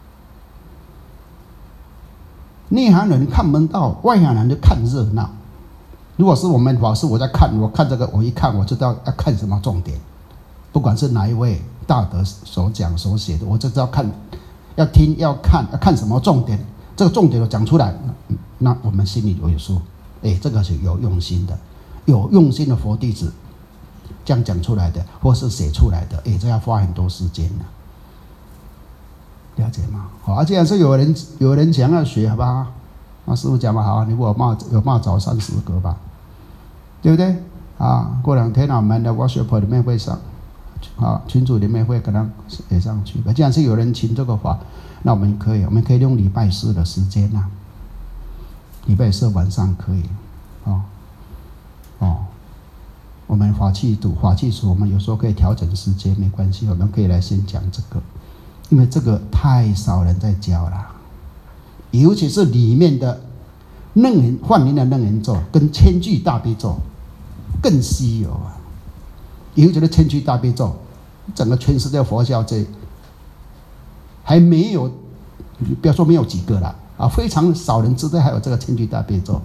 内行人看门道，外行人就看热闹。如果是我们法师，我在看，我看这个，我一看我知道要看什么重点，不管是哪一位大德所讲所写的，我就知道看，要听要看要看什么重点。这个重点都讲出来，那我们心里有数，哎，这个是有用心的，有用心的佛弟子这样讲出来的，或是写出来的，哎，这要花很多时间呢、啊，了解吗？好，啊，既然是有人有人想要学，好吧？那师父讲嘛，好，你给我冒有冒找三十个吧，对不对？啊，过两天我们的 workshop 里面会上，啊，群组里面会可能也上去。既然是有人请这个法。那我们可以，我们可以用礼拜四的时间呐、啊，礼拜四晚上可以，哦，哦，我们法器组法器组，我们有时候可以调整时间，没关系，我们可以来先讲这个，因为这个太少人在教了，尤其是里面的楞严梵音的楞严咒跟千句大悲咒更稀有啊，尤其是千句大悲咒，整个全世界佛教这。还没有，不要说没有几个了啊，非常少人知道还有这个千句大悲咒，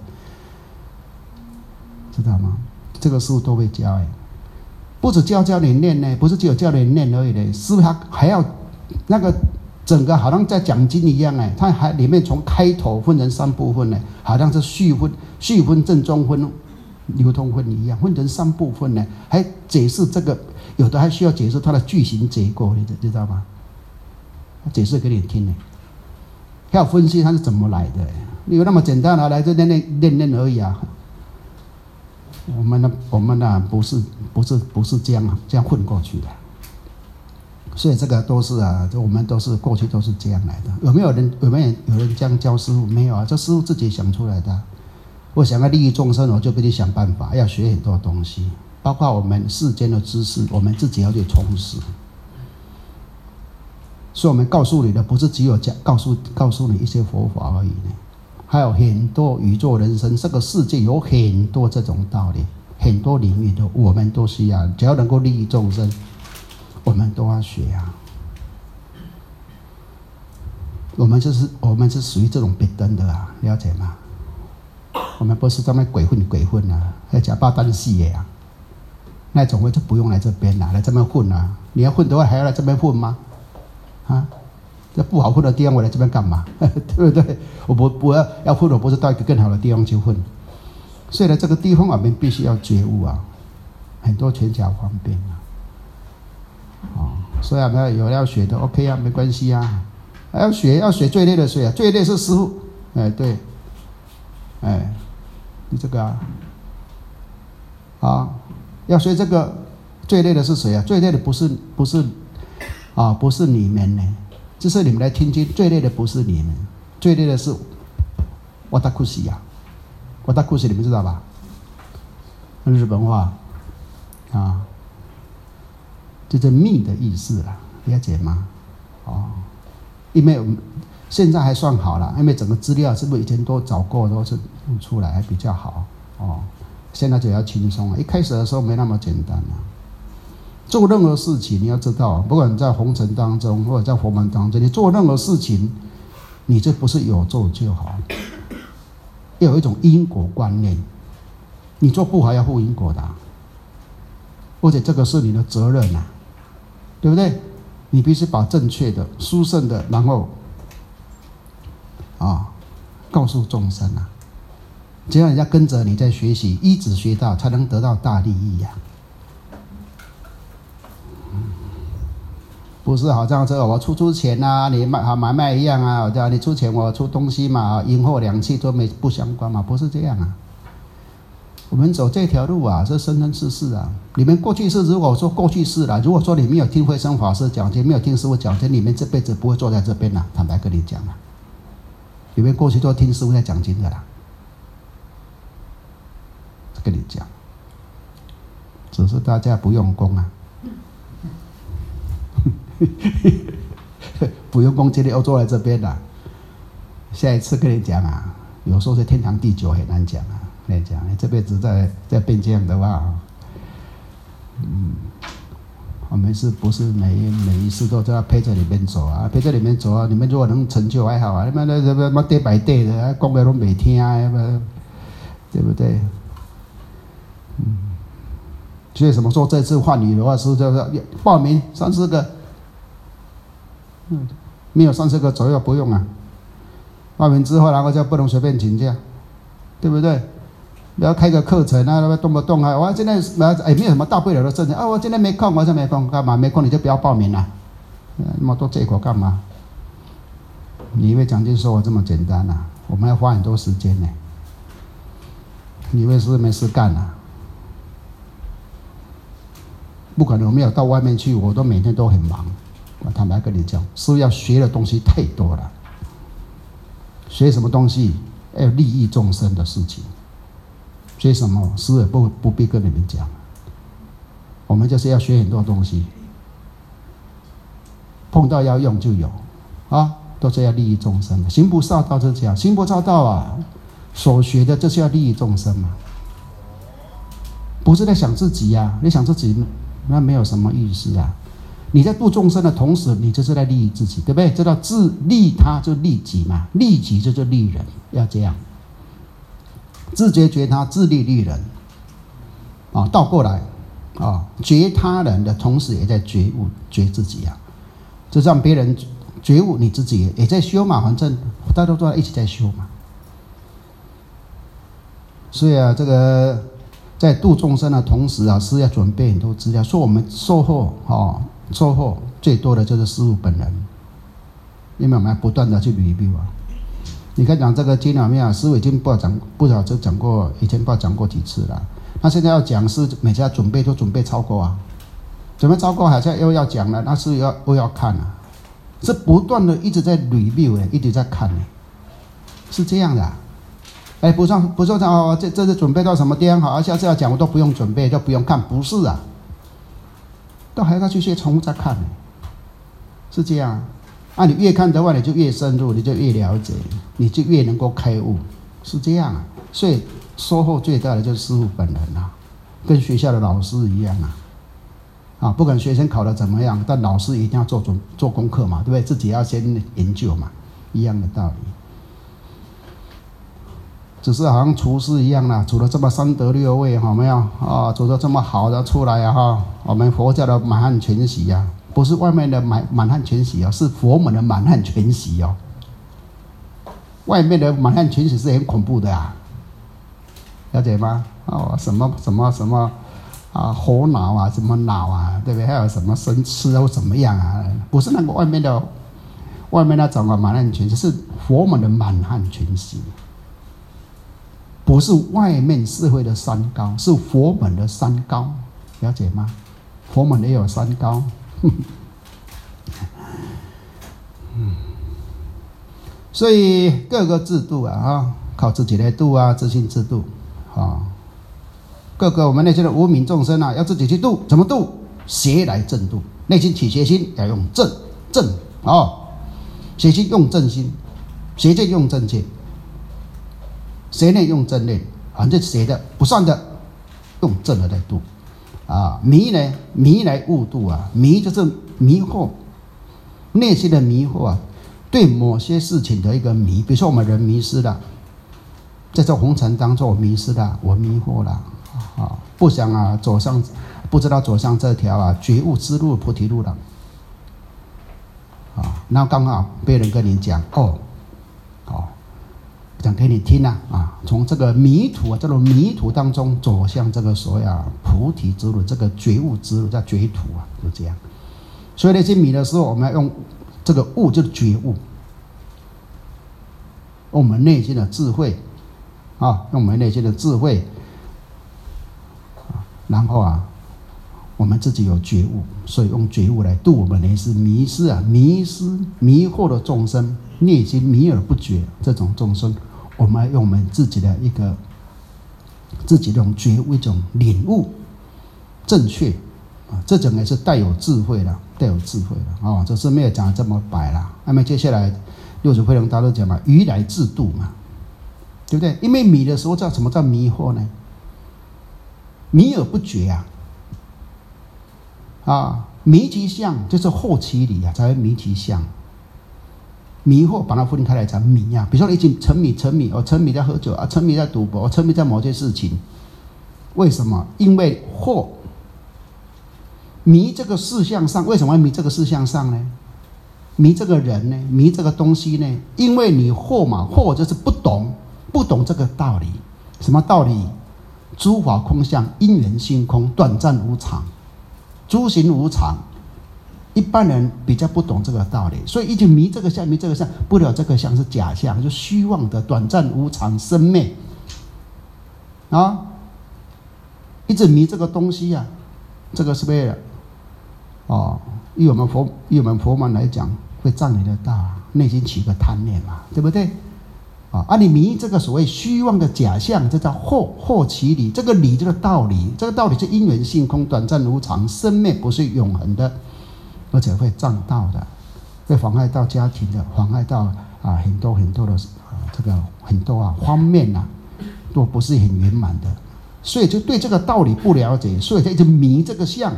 知道吗？这个师父都会教哎，不止教教你念呢，不是只有教你念而已呢，师父他还要那个整个好像在讲经一样哎，他还里面从开头分成三部分呢，好像是序分、序分、正中分、流通分一样，分成三部分呢，还解释这个，有的还需要解释它的句型结构，你知道吗？解释给你听呢，还要分析它是怎么来的。你有那么简单啊？来这练练练练而已啊！我们呢，我们呢，不是不是不是这样这样混过去的。所以这个都是啊，我们都是过去都是这样来的。有没有人有没有有人这样教师父？没有啊，这师父自己想出来的。我想要利益众生，我就必须想办法，要学很多东西，包括我们世间的知识，我们自己要去充实。所以我们告诉你的不是只有讲告诉告诉你一些佛法而已呢，还有很多宇宙人生这个世界有很多这种道理， 很多领域都我们都需要，只要能够利益众生，我们都要学啊。我们就是我们是属于这种别灯的啊，了解吗？我们不是专门鬼混鬼混啊，还假扮单戏的啊，那种就不用来这边啦，来这边混啊。你要混的话，还要来这边混吗？啊，这不好混的地方，我来这边干嘛？对不对？我不不要要混，我不是到一个更好的地方去混。所以呢，这个地方我们必须要觉悟啊，很多拳脚方便啊。哦，所以啊，有有要学的 OK 啊，没关系啊。要学要学最累的谁啊？最累是师父。哎，对，哎，你这个啊，啊，要学这个最累的是谁啊？最累的不是不是啊，不是你们呢，就是你们来听经，最累的不是你们，最累的是瓦达库西呀。瓦达库西你们知道吧？日本话啊，就是密的意思啦，了解吗？哦。因为现在还算好了，因为整个资料是不是以前都找过，都是出来还比较好哦。现在就要轻松了，一开始的时候没那么简单啊。做任何事情你要知道，不管你在红尘当中或者在佛门当中，你做任何事情，你这不是有做就好，要有一种因果观念。你做不好要负因果的、啊，而且这个是你的责任啊，对不对？你必须把正确的、殊胜的，然后啊，告诉众生啊，只要人家跟着你在学习，一直学到，才能得到大利益呀、啊。不是好像这个我出出钱啊，你买买卖一样啊，你出钱我出东西嘛，银货两讫都没不相关嘛，不是这样啊。我们走这条路啊，是生生世世啊。你们过去式，如果说过去式啦，如果说你没有听慧生法师讲经，没有听师父讲经，你们这辈子不会坐在这边啦。坦白跟你讲啦，你们过去都听师父在讲经的啦。跟你讲，只是大家不用功啊，不用功，今天又坐在这边啦。下一次跟你讲啊，有时候是天长地久很难讲啊。来讲，你这辈子再再变这样的话，嗯，我们是不是每每一次都在陪着你们走啊？陪着你们走啊！你们如果能成就还好啊，你们那什么什么跌摆跌的，讲的都没听啊，对不对？嗯，所以什么说这次换你的话是就是报名三四个，嗯，没有三四个左右不用啊。报名之后，然后就不能随便请假，对不对？不要开个课程啊，动不动啊，我今天哎没有什么大不了的事情啊，我今天没空，我就没空，干嘛没空你就不要报名了，那么多借口干嘛？你以为讲经说我这么简单啊？我们要花很多时间呢。你以为是没事干啊？不可能，我没有到外面去，我都每天都很忙。我坦白跟你讲，是要学的东西太多了。学什么东西？要利益众生的事情。学什么？师也不不必跟你们讲，我们就是要学很多东西，碰到要用就有，啊，都是要利益众生的。行菩萨道是这样，行菩萨道啊，所学的就是要利益众生嘛，不是在想自己呀、啊，你想自己那没有什么意思啊。你在度众生的同时，你就是在利益自己，对不对？知道自利他就利己嘛，利己就是利人，要这样。自觉觉他，自利利人，啊，倒过来，啊，觉他人的同时也在觉悟觉自己啊，就让别人觉悟，你自己也在修嘛，反正大家都在一起在修嘛。所以啊，这个在度众生的同时啊，是要准备很多资料。说我们售后啊，售后最多的就是师父本人，因为我们要不断的去review啊。你看讲这个经了没有？师父已经不知道讲不知道就讲过，以前不知道讲过几次了。那现在要讲是每家准备都准备超过啊，准备超过好像又要讲了，那是要又要看啊，是不断的一直在 review 一直在看，是这样的、啊。哎，不算不算哦，这这是准备到什么地方好？下次要讲我都不用准备，都不用看，不是啊，都还要去去重复再看，是这样啊。啊，你越看的话，你就越深入，你就越了解，你就越能够开悟，是这样啊。所以收获最大的就是师父本人啊， 跟学校的老师一样啊。啊，不管学生考得怎么样，但老师一定要做准做功课嘛，对不对？自己要先研究嘛，一样的道理。只是好像厨师一样啦，煮了这么三德六味，好没有啊？煮得这么好的出来啊哈！我们佛教的满汉全席啊，不是外面的满满汉全席哦，是佛门的满汉全席哦。外面的满汉全席是很恐怖的啊，了解吗？哦，什么什么什么啊，猴脑啊，什么脑啊，对不对？还有什么生吃或怎么样啊？不是那个外面的，外面那种啊满汉全席，是佛门的满汉全席。不是外面社会的三高，是佛门的三高，了解吗？佛门也有三高。嗯，所以各个制度啊，啊，靠自己来度啊，自性自度啊。各个我们内心的无名众生啊，要自己去度，怎么度？邪来正度，内心起邪心，要用正正哦，邪心用正心，邪见用正见。邪念用正念，反正邪的不善的用正的来度啊。迷呢，迷来误度啊，迷就是迷惑，内心的迷惑啊，对某些事情的一个迷，比如说我们人迷失了，在这红尘当中我迷失了，我迷惑了啊，不想啊走上，不知道走上这条啊觉悟之路、菩提路了啊。然后刚好别人跟你讲哦，哦。讲给你听啊啊！从这个迷途啊，这种迷途当中走向这个所谓啊菩提之路，这个觉悟之路叫觉途啊，就这样。所以那些迷的时候，我们要用这个悟，就是觉悟，用我们内心的智慧啊，用我们内心的智慧啊，然后啊，我们自己有觉悟，所以用觉悟来度我们内心迷失啊、迷失、迷惑的众生，内心迷而不觉这种众生。我们要用我们自己的一个自己的一种觉悟、一种领悟正确啊，这种也是带有智慧的，带有智慧的啊，只是没有讲得这么白啦。那么接下来六祖慧能大师讲嘛，愚来自度嘛，对不对？因为迷的时候叫什么叫迷惑呢？迷而不觉啊，啊，迷其相就是惑其理啊，才会迷其相。迷惑把它分开来讲迷啊，比如说你已经沉迷沉迷，我沉迷在喝酒啊，沉迷在赌博，我沉迷在某些事情，为什么？因为惑迷这个事项上，为什么要迷这个事项上呢？迷这个人呢？迷这个东西呢？因为你惑嘛，惑就是不懂，不懂这个道理。什么道理？诸法空相，因缘性空，短暂无常，诸行无常。一般人比较不懂这个道理，所以一直迷这个相，迷这个相，不了这个相是假象，就虚妄的、短暂无常、生灭啊！一直迷这个东西啊，这个是为了哦，以我们佛以我们佛门来讲，会障你的道啊，内心起个贪念嘛，对不对？啊，啊你迷这个所谓虚妄的假象，这叫惑惑其理。这个理就是道理，这个道理是因缘性空、短暂无常、生灭不是永恒的。而且会障道的，会妨害到家庭的，妨害到啊很多很多的啊这个很多啊方面啊，都不是很圆满的，所以就对这个道理不了解，所以他一直迷这个相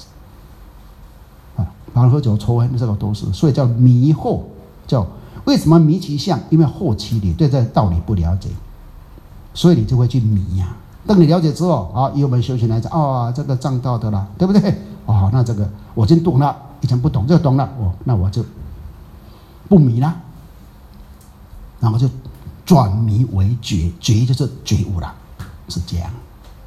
啊，反正喝酒抽烟这个都是，所以叫迷惑，叫为什么迷其相？因为惑其理，对这个道理不了解，所以你就会去迷呀、啊。等你了解之后啊，以我们修行来讲，哦，这个障道的啦，对不对？哦，那这个我已经懂了。以前不懂，这个懂了，哦，那我就不迷了，然后就转迷为觉，觉就是觉悟了，是这样。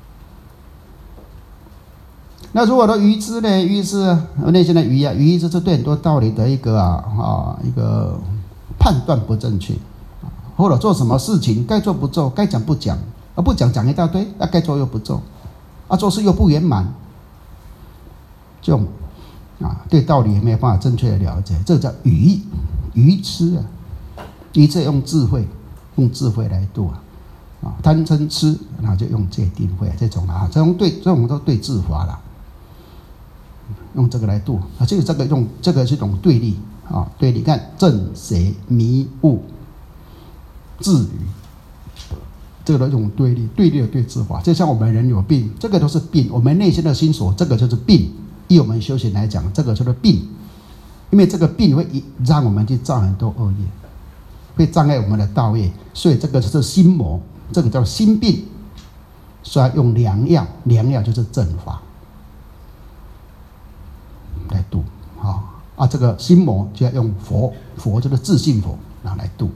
那如果说愚痴呢？愚痴，内心的愚啊，愚痴是对很多道理的一个啊啊一个判断不正确，或者做什么事情该做不做，该讲不讲，啊不讲讲一大堆，啊该做又不做，啊做事又不圆满，这种。啊，对道理也没有办法正确的了解，这叫愚愚痴啊！愚痴用智慧，用智慧来度啊！啊，贪嗔痴，然后就用戒定慧这种啊，这种对这种都对治法了，用这个来度啊，这个这个用这个是一种对立啊，对立，看正邪迷悟智愚， 这个都用对立，对立的对治法。就像我们人有病，这个都是病，我们内心的心所，这个就是病。以我们修行来讲，这个叫做病，因为这个病会让我们去造很多恶业，会障碍我们的道业，所以这个就是心魔，这个叫心病，所以要用良药，良药就是正法来度。啊啊，这个心魔就要用佛，佛就是自信佛拿来度。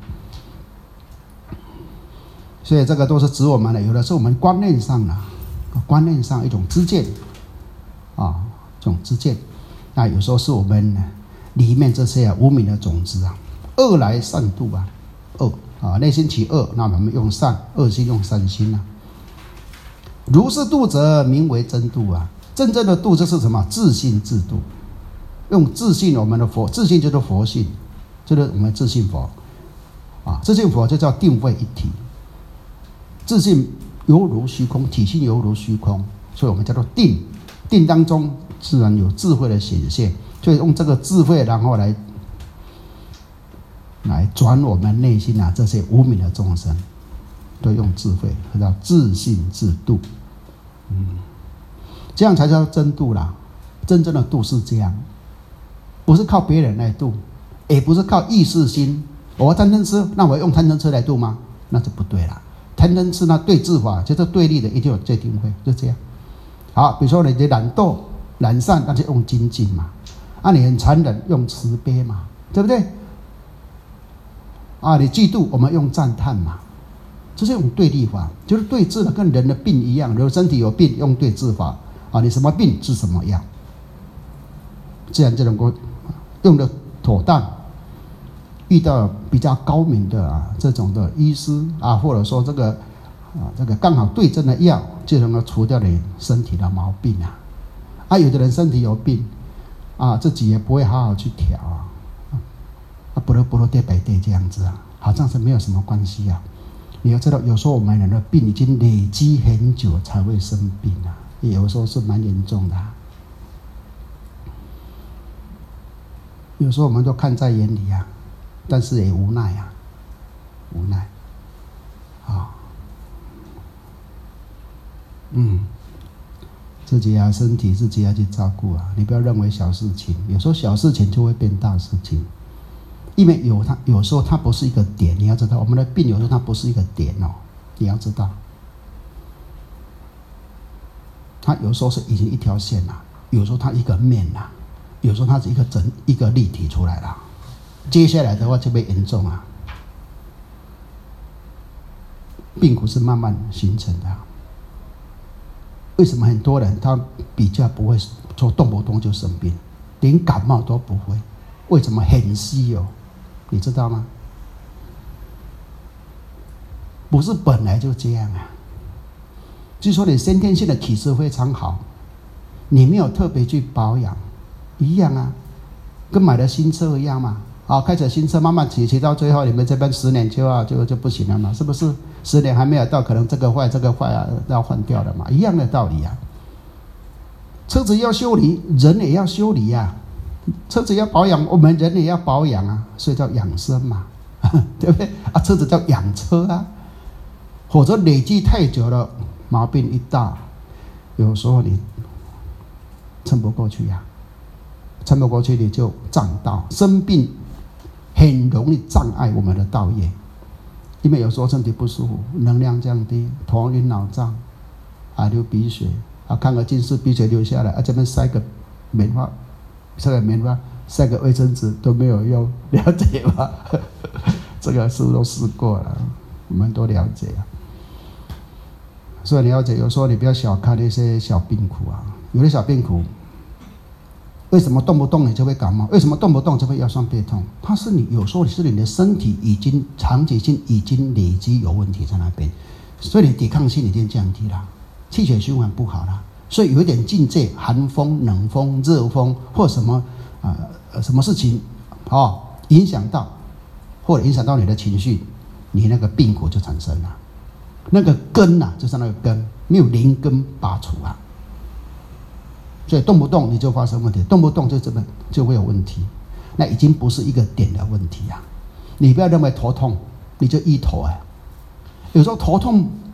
所以这个都是指我们的，有的是我们观念上的，观念上一种知见啊，这种知见。那有时候是我们里面这些啊无明的种子啊，恶来善度啊，恶啊内心起恶，那我们用善，恶心用善心啊。如是度者，名为真度啊。真正的度就是什么？自信自度，用自信我们的佛，自信就是佛性，就是我们自信佛啊，自信佛就叫定位一体。自信犹如虚空，体性犹如虚空，所以我们叫做定。定当中自然有智慧的显现，所以用这个智慧，然后来来转我们内心啊这些无明的众生，都用智慧，叫自信自度。嗯，这样才叫真度啦。真正的度是这样，不是靠别人来度，也不是靠意识心。我要贪嗔痴，那我要用贪嗔痴来度吗？那就不对了。贪嗔痴呢，对治法就是对立的，一定有戒定慧，就这样。好，比如说你的懒惰、懒散，那就用精进嘛；啊，你很残忍，用慈悲嘛，对不对？啊，你嫉妒，我们用赞叹嘛，这是一种对立法，就是对治的，跟人的病一样。如果身体有病，用对治法啊，你什么病治什么药，这样就能够用的妥当。遇到比较高明的啊这种的医师啊，或者说这个啊这个刚好对症的药，就能够除掉你身体的毛病啊。啊，有的人身体有病啊，自己也不会好好去调啊，啊不如不如对白对这样子啊，好像是没有什么关系啊。你要知道，有时候我们人的病已经累积很久才会生病啊，有时候是蛮严重的啊。有时候我们都看在眼里啊。但是也无奈啊，无奈，啊，嗯，自己啊，身体自己要去照顾啊，你不要认为小事情，有时候小事情就会变大事情，因为有它，有时候它不是一个点，你要知道，我们的病有时候它不是一个点哦，你要知道，它有时候是已经一条线了，有时候它一个面啦，有时候它是一个整一个立体出来了。接下来的话就会严重啊，病苦是慢慢形成的、啊。为什么很多人他比较不会说动不动就生病，连感冒都不会？为什么很稀有？你知道吗？不是本来就这样啊。据说你先天性的体质非常好，你没有特别去保养，一样啊，跟买了新车一样嘛。啊，开着新车慢慢骑，骑到最后，你们这边十年就要就就不行了嘛？是不是？十年还没有到，可能这个坏这个坏啊，要换掉了嘛？一样的道理啊。车子要修理，人也要修理呀、啊。车子要保养，我们人也要保养啊，所以叫养生嘛，对不对？啊，车子叫养车啊，否则累积太久了，毛病一大，有时候你撑不过去呀、啊，撑不过去你就障道，生病。很容易障碍我们的道业，因为有时候身体不舒服，能量降低，头晕脑胀，啊流鼻血，啊看个近视，鼻血流下来，啊这边塞个棉花，塞个棉花，塞个卫生纸都没有用，了解吗？这个是不是都试过了？我们都了解啊。所以你了解，有时候你不要小看那些小病苦啊，有的小病苦。为什么动不动你就会感冒？为什么动不动就会腰酸背痛？它是你有时候是你的身体已经长期性已经累积有问题在那边，所以你抵抗性已经降低了，气血循环不好了，所以有一点境界，寒风、冷风、热风或什么啊、呃、什么事情哦影响到，或者影响到你的情绪，你那个病苦就产生了。那个根呐、啊，就是那个根没有连根拔除啊。所以动不动你就发生问题，动不动就这么就会有问题，那已经不是一个点的问题啊！你不要认为头痛你就医头啊，有时候头痛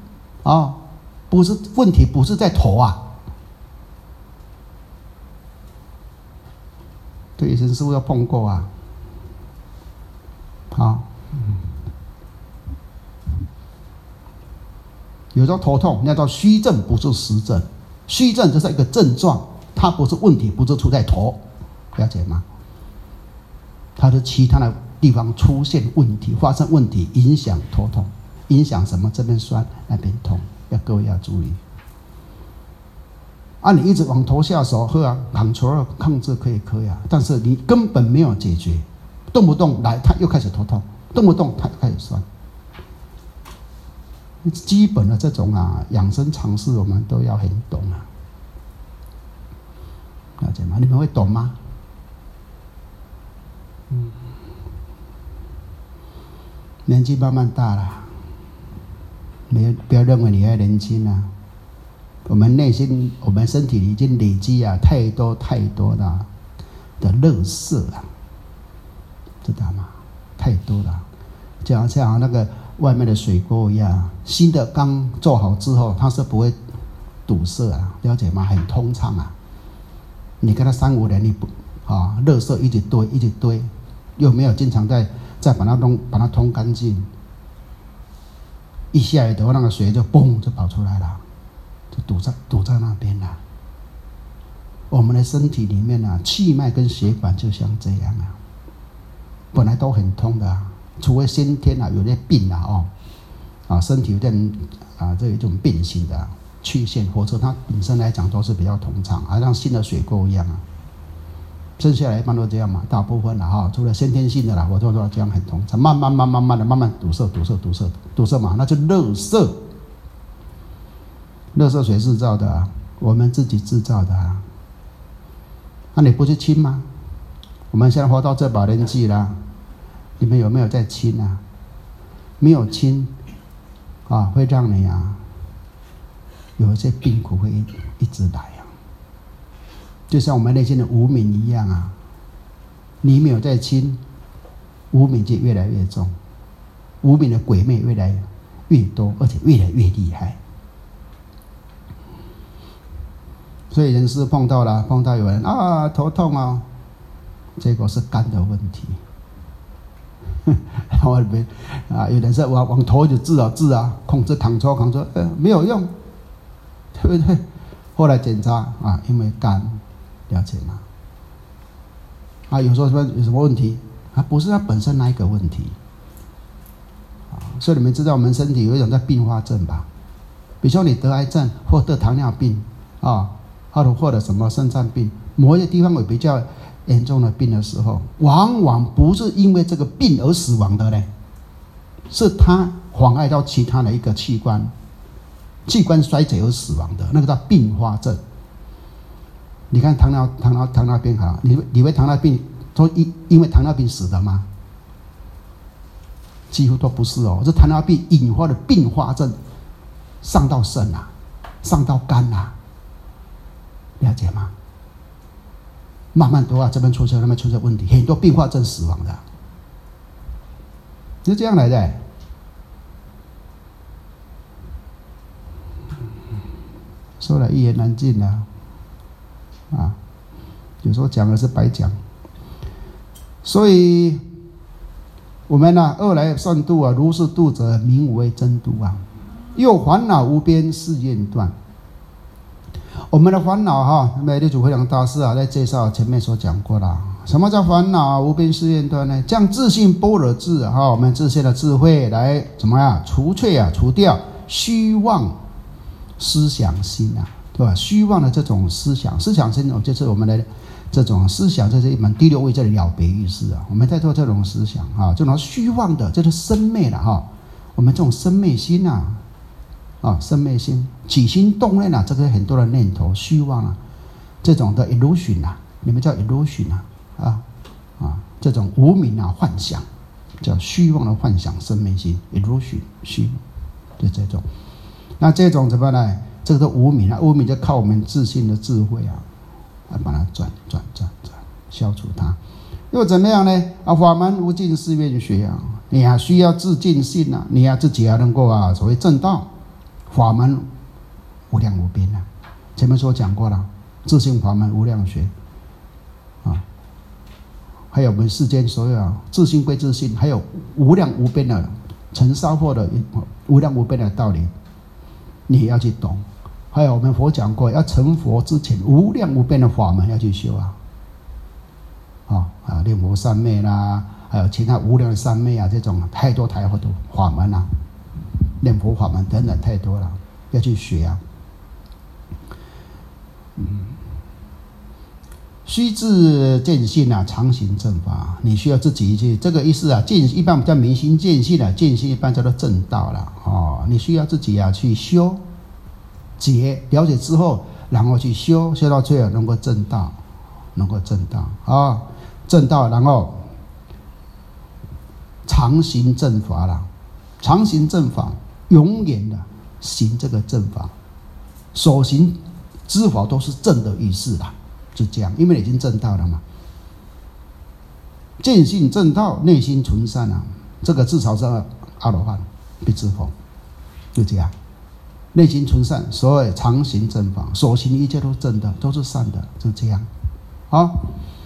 啊，不是问题，不是在头啊。对，以前师父要碰过啊。好，有时候头痛，那叫虚症，不是实症。虚症就是一个症状，它不是问题，不是出在头，了解吗？它是其他的地方出现问题，发生问题，影响头痛，影响什么？这边酸，那边痛，要各位要注意。啊，你一直往头下手，喝啊，抗球控制可以可以啊，但是你根本没有解决，动不动来他又开始头痛，动不动他又开始酸。基本的这种啊养生常识，我们都要很懂啊，了解吗？你们会懂吗？嗯，年纪慢慢大了，没不要认为你还年轻啊。我们内心、我们身体里已经累积啊太多太多的的垃圾啊，知道吗？太多了，就好像那个外面的水沟一样，新的刚做好之后，它是不会堵塞啊，了解吗？很通畅啊。你看它三五年，你不啊，垃圾一直堆一直堆，又没有经常在再把它弄把它通干净，一下雨头那个水就嘣就跑出来了。堵在堵在那边了。我们的身体里面啊，气脉跟血管就像这样啊，本来都很通的啊，除非先天啊有点病啊哦，啊身体有点啊这一种变形的、啊、曲线，或者它本身来讲都是比较通畅，啊像新的水沟一样啊。剩下来一般都这样嘛，大部分了哈，除了先天性的啦，我就说这样很通畅，慢慢慢慢慢的慢慢堵塞堵塞堵塞堵塞嘛，那就垃圾。垃圾谁制造的啊？我们自己制造的啊。那、啊、你不去清吗？我们现在活到这把年纪了，你们有没有在清啊？没有清啊，会让你啊有一些病苦会 一, 一直来啊。就像我们内心的无明一样啊，你没有在清，无明就越来越重，无明的鬼魅越来越多，而且越来越厉害。所以人是碰到了，碰到有人啊头痛啊，结果是肝的问题。然后啊，有人是往往头就治啊治啊，控制抗抽抗抽，呃没有用，对不对？后来检查啊，因为肝，了解吗？啊，有时候说有什么问题啊？不是它本身那一个问题啊。所以你们知道我们身体有一种叫并发症吧？比如说你得癌症或得糖尿病啊。或者什么肾脏病，某一些地方有比较严重的病的时候，往往不是因为这个病而死亡的呢，是它妨碍到其他的一个器官，器官衰竭而死亡的，那个叫并发症。你看糖尿糖尿糖尿病哈，你以为糖尿病都因因为糖尿病死的吗？几乎都不是哦，这糖尿病引发的并发症，上到肾啊，上到肝啊。了解吗？慢慢多啊，这边出现那边出现问题，很多并发症死亡的，是这样来的。说来一言难尽啊，啊，有时候讲的是白讲。所以，我们呢、啊，恶来善度啊，如是度者，名为真度啊。又烦恼无边，誓愿断。我们的烦恼哈，美丽主慧良大师啊，在介绍前面所讲过了。什么叫烦恼无边誓愿断呢？将自性般若智哈，我们自性的智慧来怎么样除却啊，除掉虚妄思想心啊，对吧？虚妄的这种思想，思想心就是我们的这种思想，这是一门第六位这里了别于世啊。我们在做这种思想啊，这种虚妄的，这是生昧了哈。我们这种生昧心啊。啊，生昧心起心动念啊，这个很多的念头虚妄啊，这种的 illusion 啊，你们叫 illusion 啊，啊啊，这种无明啊幻想，叫虚妄的幻想，生昧心 illusion 虚，就这种。那这种怎么呢？这个都无明啊，无明就靠我们自信的智慧啊，来把它转转转转，消除它。又怎么样呢？啊，法门无尽誓愿学啊，你啊需要自尽性啊，你啊自己啊能够啊所谓正道。 法门无量无边啊。前面所讲过了，自性法门无量学啊，还有我们世间所有啊，自性归自性，还有无量无边的尘烧破的无量无边的道理，你也要去懂。还有我们佛讲过，要成佛之前，无量无边的法门要去修啊，啊啊，念佛三昧啦，还有其他无量的三昧啊，这种太多太多的法门啊，念佛法门等等太多了，要去学啊。嗯，须自见性啊，常行正法。你需要自己去，这个意思啊，见一般叫明心见性啊，见性一般叫做正道了哦。你需要自己啊去修解，了解之后，然后去修，修到最后能够正道，能够正道啊、哦，正道，然后常行正法了，常行正法，永远的行这个正法，所行之法都是正的意思啦，就这样，因为已经正道了嘛。见性正道，内心纯善啊，这个至少是阿罗汉，必知佛，就这样。内心纯善，所谓常行正法，所行一切都是正的，都是善的，就这样。好，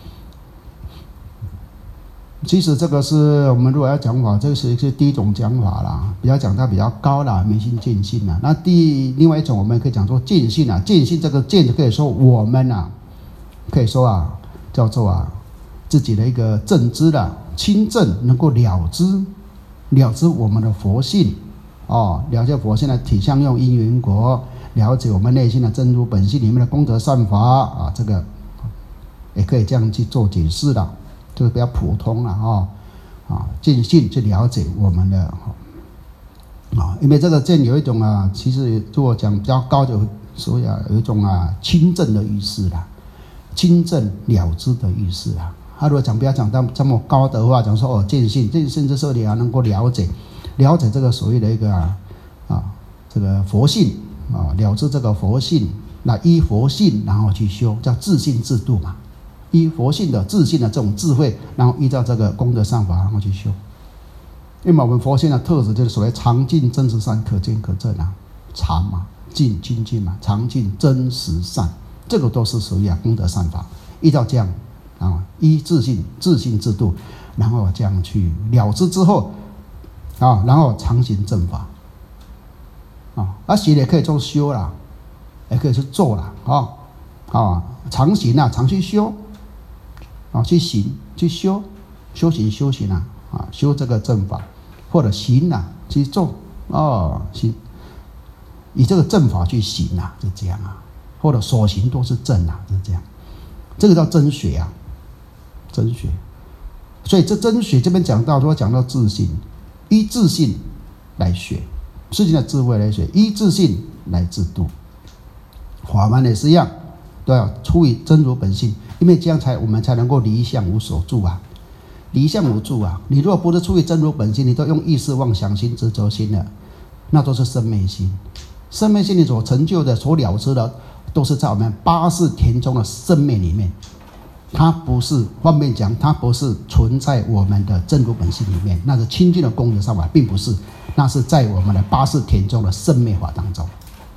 其实这个是我们如果要讲法，这个是是第一种讲法啦，比较讲到比较高啦，明心见性啦。那第另外一种我们可以讲说见性啊，见性这个见可以说我们啊，可以说啊叫做啊自己的一个正知的清正，能够了知了知我们的佛性哦，了解佛性的体相用因缘果，了解我们内心的真如本性里面的功德善法啊，这个也可以这样去做解释的。这个比较普通了哈，啊，见性去了解我们的啊，因为这个见有一种啊，其实如果讲比较高的，所以啊有一种啊清正的意思啦，清正了知的意思啦。他、啊、如果讲不要讲到这么高的话，讲说哦见性，见性这时候你要能够了解，了解这个所谓的一个啊啊这个佛性啊，了知这个佛性，那依佛性然后去修，叫自性自度嘛。依佛性的自性的这种智慧，然后依照这个功德善法然后去修。因为我们佛性的特质就是所谓常净真实善，可见可证啊，常嘛，净清净嘛，常净真实善，这个都是属于啊功德善法。依照这样啊，依自性自性自度，然后这样去了知之后啊，然后常行正法啊，而学也可以做修啦，也可以去做啦啊啊，常行啊，常去修。啊，去行去修，修行修行啊，啊，修这个正法，或者行啊，去做哦，行，以这个正法去行啊，就这样啊，或者所行都是正啊，就这样，这个叫真学啊，真学。所以这真学这边讲到，说讲到自信，依自信来学，事情的智慧来学，依自信来自度，法门也是一样，都要出于真如本性。因为这样才我们才能够离相无所住啊，离相无住啊！你如果不是出于真如本性，你都用意识妄想心、执着心的，那都是生灭心。生灭心你所成就的、所了知的，都是在我们八识田中的生灭里面。它不是方便讲，它不是存在我们的真如本性里面，那是清净的功德上法，并不是，那是在我们的八识田中的生灭法当中。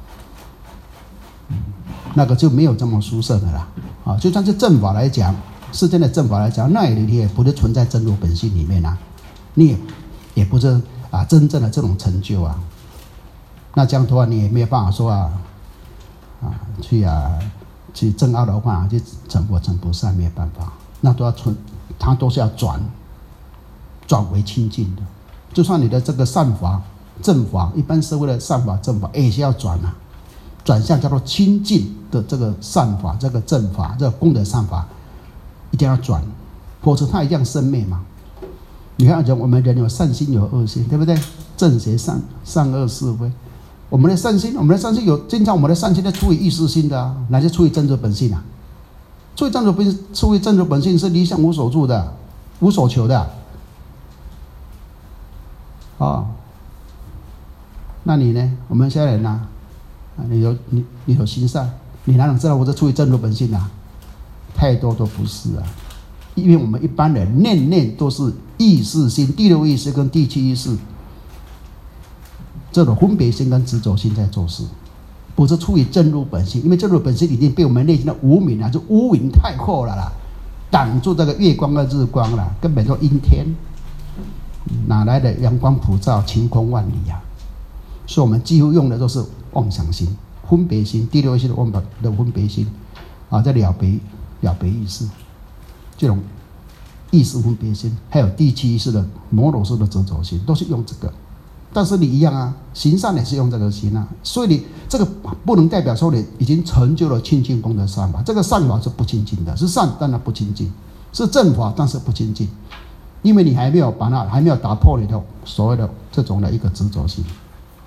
那个就没有这么殊胜的啦，啊，就算是正法来讲，世间的正法来讲，那也也不是存在真如本性里面啊，你也也不是啊真正的这种成就啊，那这样的话你也没有办法说啊啊去啊去证阿罗汉啊，去成佛成菩萨没有办法，那都要存，它都是要转转为清净的，就算你的这个善法正法，一般社会的善法正法也是要转啊。转向叫做清净的这个善法，这个正法，这个功德善法，一定要转，否则它一样生灭嘛。你看，我们人有善心有恶心，对不对？正邪善善恶是非，我们的善心，我们的善心有经常我们的善心在出于意识心的啊，乃至出于真如本性啊。出于真如本出于真如本性是离相无所住的，无所求的啊。哦，那你呢？我们现在人呢、啊？你有你你有心善，你哪能知道我是出于真如本性啊？太多都不是啊，因为我们一般人念念都是意识心，第六意识跟第七意识这种分别心跟执着心在做事，不是出于正入本心，因为正入本心已经被我们内心的无明啊，就乌云太厚了啦，挡住这个月光跟日光了，根本就阴天，哪来的阳光普照，晴空万里啊？所以我们几乎用的都是妄想心、分别心、第六意识的妄的分别心啊，在了别了别意识，这种意识分别心，还有第七意识的摩罗式的执着心，都是用这个。但是你一样啊，行善也是用这个心啊，所以你这个不能代表说你已经成就了清净功德善法，这个善法是不清净的，是善但它不清净，是正法但是不清净，因为你还没有把它还没有打破你的所谓的这种的一个执着心，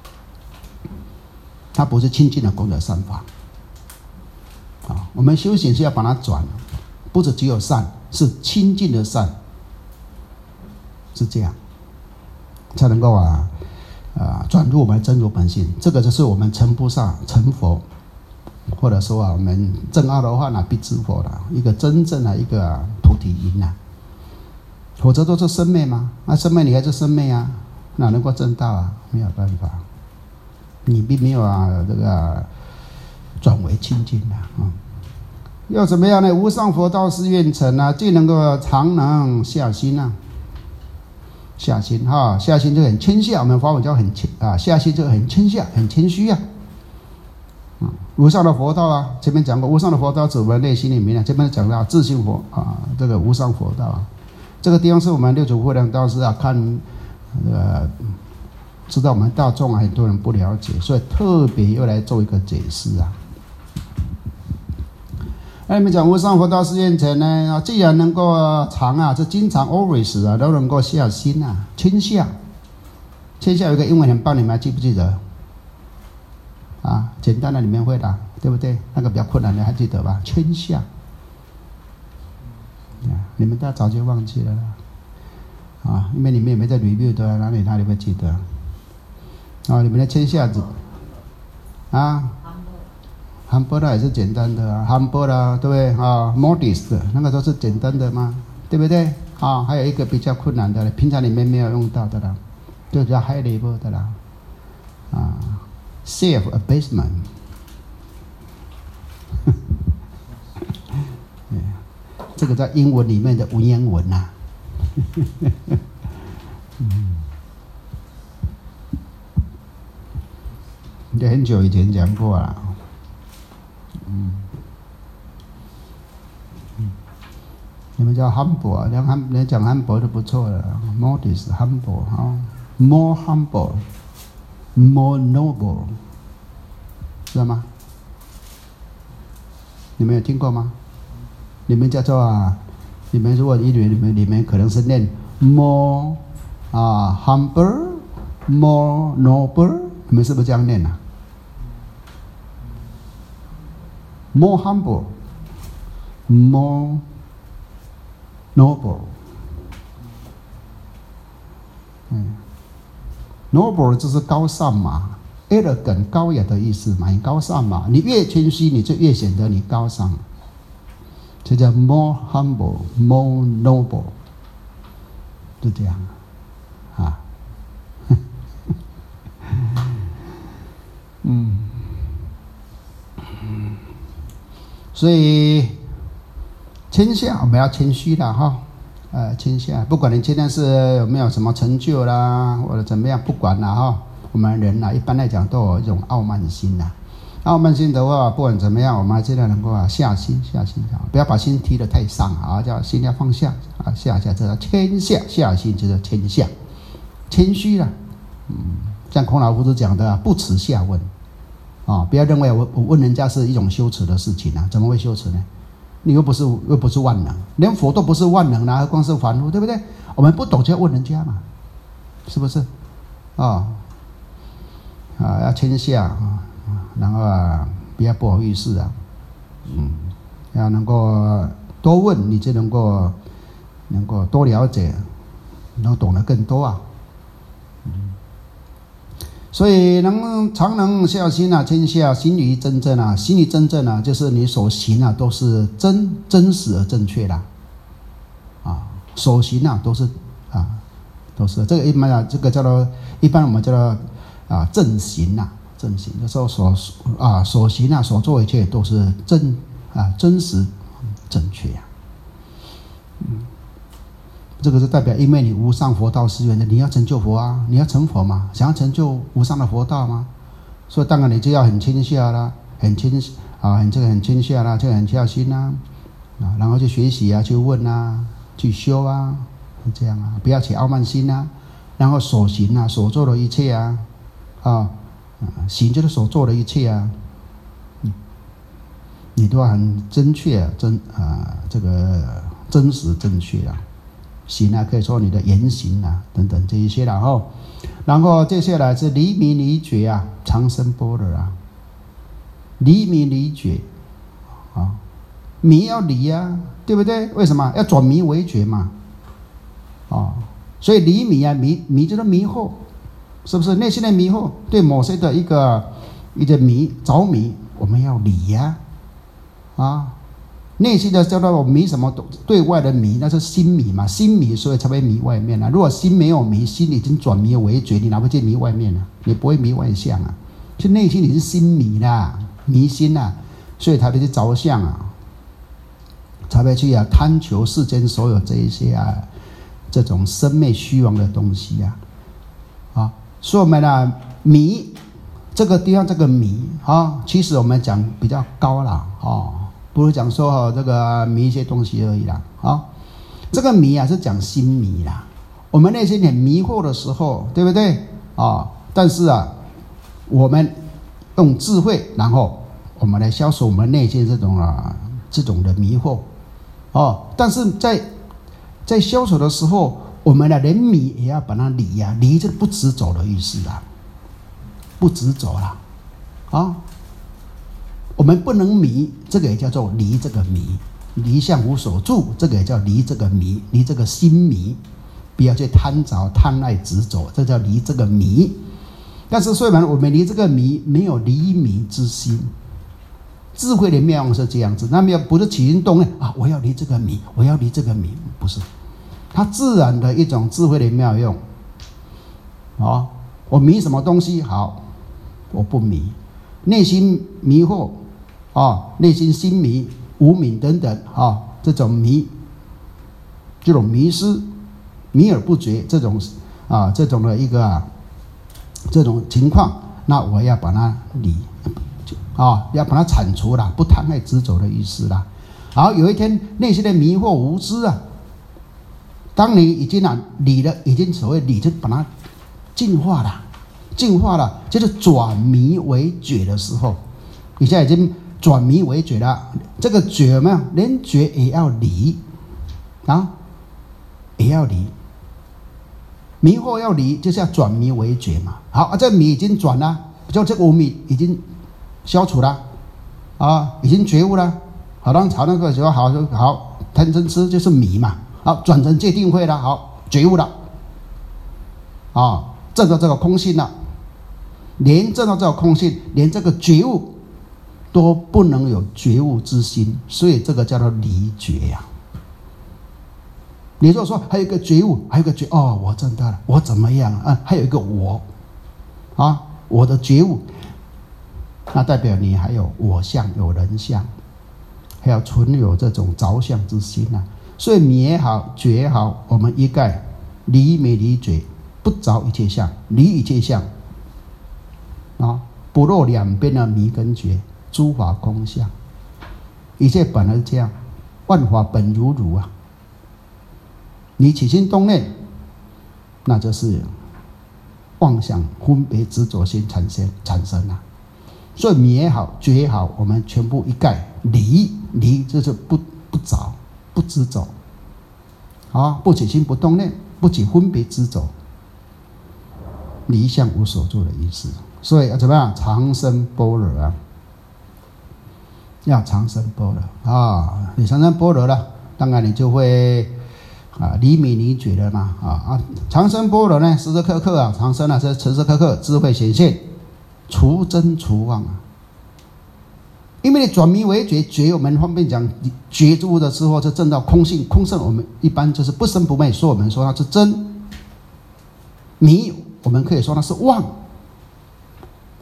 它不是清净的功德善法啊。我们修行是要把它转，不是只有善，是清净的善，是这样才能够啊。啊，转入我们真如本性，这个就是我们成菩萨、成佛，或者说啊，我们证阿罗汉啊，必知佛的一个真正的一个菩提因啊。否则都是生昧嘛，那、啊、生昧你还是生昧啊，哪能够证道啊？没有办法，你并没有啊这个转为清净的啊、嗯。要怎么样呢？无上佛道是愿成啊，既能够常能下心啊。下心哈，下心就很谦下，我们法文叫很谦啊，下心就很谦下，很谦虚啊。嗯，无上的佛道啊，前面讲过，无上的佛道指我们内心里面啊，这边讲到自性佛啊，这个无上佛道啊，这个地方是我们六祖慧能大师啊，看呃，知道我们大众啊，很多人不了解，所以特别又来做一个解释啊。那你们讲无上佛道是愿成呢？既然能够常啊，这经常 always 啊，都能够下心啊，谦下。谦下有一个英文很棒，你们还记不记得？啊，简单的你们会的，对不对？那个比较困难的还记得吧？谦下。你们大早就忘记了啦。啊，因为你们也没在 review 的，哪里哪里会记得？啊，你们的谦下子啊。humble 也是简单的啊 ，humble 啦，对不对啊 ？modest 那个都是简单的嘛，对不对啊？还有一个比较困难的，平常你们没有用到的啦，就叫 high level 的啦，啊 ，self abasement， 这个在英文里面的文言文呐、啊。嗯，这很久以前讲过了。嗯，嗯，你们叫 humble 啊，讲 hum， 你讲 humble 就不错了 ，modest humble 哈 ，more humble，more noble， 知道吗？你们有听过吗？你们叫做啊，你们如果英语你们你们可能是念 more 啊 humble，more noble， 你们是不是这样念啊？More humble, more noble. 嗯 ，noble 就是高尚嘛 ，elegant 高雅的意思嘛，很高尚嘛。你越谦虚，你就越显得你高尚。这叫 more humble, more noble， 就这样啊。嗯。所以谦下我们要谦虚的哈，呃，谦下，不管你今天是有没有什么成就啦，或者怎么样，不管啦哈，我们人啊，一般来讲都有一种傲慢心呐。傲慢心的话，不管怎么样，我们还是要能够啊下心，下心啊，不要把心提得太上啊，叫心要放下啊，下下这叫谦下，下心就是谦下，谦虚了。嗯，像孔老夫子讲的，不耻下问。啊、哦！不要认为我我问人家是一种羞耻的事情啊！怎么会羞耻呢？你又不是又不是万能，连佛都不是万能啦，何况是凡夫，对不对？我们不懂就要问人家嘛，是不是？啊、哦、啊，要谦下啊，然后啊，不要不好意思啊，嗯，要能够多问，你就能够能够多了解，能懂得更多啊。嗯，所以能常能下心啊，谦下心于真正啊，心于真正啊，就是你所行啊都是真真实而正确的啊，所行啊都是啊都是这个一般啊，这个叫做一般我们叫做啊正行呐、啊，正行，这时候所啊所行啊所做一切都是真啊真实正确呀、啊。嗯，这个是代表，因为你无上佛道誓愿的，你要成就佛啊，你要成佛嘛，想要成就无上的佛道吗？所以当然你就要很谦下啦，很谦啊，很这个很谦下啦，这个很孝心啦，啊，然后去学习啊，去问啊，去修啊，是这样啊，不要起傲慢心啊，然后所行啊，所做的一切啊，啊，行就是所做的一切啊，嗯，你都要很正确啊，真啊，这个真实正确啊。行啊，可以说你的言行啊，等等这一些，然后，然后接下来是离迷离觉啊，长生般若啊，离迷离觉啊，迷要离啊，对不对？为什么要转迷为觉嘛？啊，所以离迷啊，迷迷就是迷惑，是不是？内心的迷惑，对某些的一个一个迷着迷，我们要离呀、啊，啊。内心的叫做迷什么？对外的迷，那是心迷嘛，心迷，所以才会迷外面啊。如果心没有迷，心已经转迷为觉，你哪会去迷外面呢、啊？你不会迷外相啊。就内心你是心迷啦，迷心啦、啊，所以才会去着相啊，才会去啊贪求世间所有这一些啊这种生灭虚妄的东西啊啊。所以我们呢迷这个地方这个迷啊，其实我们讲比较高啦啊。不是讲说哦，这个迷一些东西而已啦，啊，这个迷啊是讲心迷啦。我们内心很迷惑的时候，对不对啊？但是啊，我们用智慧，然后我们来消除我们内心这种啊这种的迷惑，哦。但是在在消除的时候，我们的连迷也要把它离呀、啊，离这不执着的意思啦，不执着啦，啊。我们不能迷，这个也叫做离这个迷，离相无所住，这个也叫离这个迷，离这个心迷，不要去贪着、贪爱、执着，这叫离这个迷。但是虽然我们离这个迷，没有离迷之心。智慧的妙用是这样子，那没有不是起心动念啊，我要离这个迷，我要离这个迷，不是，它自然的一种智慧的妙用。啊，我迷什么东西？好，我不迷，内心迷惑。啊，内心心迷、无明等等啊，这种迷，这种迷失、迷而不觉，这种啊，这种的一个啊，这种情况，那我要把它离啊，要把它铲除了，不贪爱执着的意思啦。好，有一天内心的迷惑无知啊，当你已经啊理了，已经所谓理，就把它净化了，净化了，就是转迷为觉的时候，你现在已经。转迷为觉了，这个觉有没有？连觉也要离啊，也要离。迷惑要离，就是要转迷为觉嘛。好，啊、这迷已经转了，就这个无迷已经消除了啊，已经觉悟了。好，当朝那个时候，好就好，贪嗔痴就是迷嘛。好，转成戒定慧了，好，觉悟了啊，证到这个空性了，连证到这个空性，连这个觉悟。都不能有觉悟之心，所以这个叫做离觉呀、啊。你如果说还有一个觉悟，还有一个觉哦，我证到了，我怎么样啊？还有一个我啊，我的觉悟，那代表你还有我相、有人相，还要存有这种着相之心啊。所以迷也好，觉也好，我们一概离迷离觉，不着一切相，离一切相啊，不落两边的迷跟觉。诸法空相，一切本来是这样，万法本如如啊。你起心动念，那就是妄想、分别、执着心产生产生了、啊。所以迷也好，觉也好，我们全部一概离离，就是不不着、不执着，啊，不起心不动念，不起分别执着，离相无所住的意思。所以要怎么样？长生般若啊！要长生般若啊！你长生般若了，当然你就会啊离迷离觉了嘛啊啊！长生般若呢，时时刻刻啊，长生啊，是时时刻刻智慧显现，除真除妄啊。因为你转迷为觉，觉我们方面讲觉悟的时候，就证到空性，空性我们一般就是不生不灭，所以我们说它是真。迷我们可以说它是妄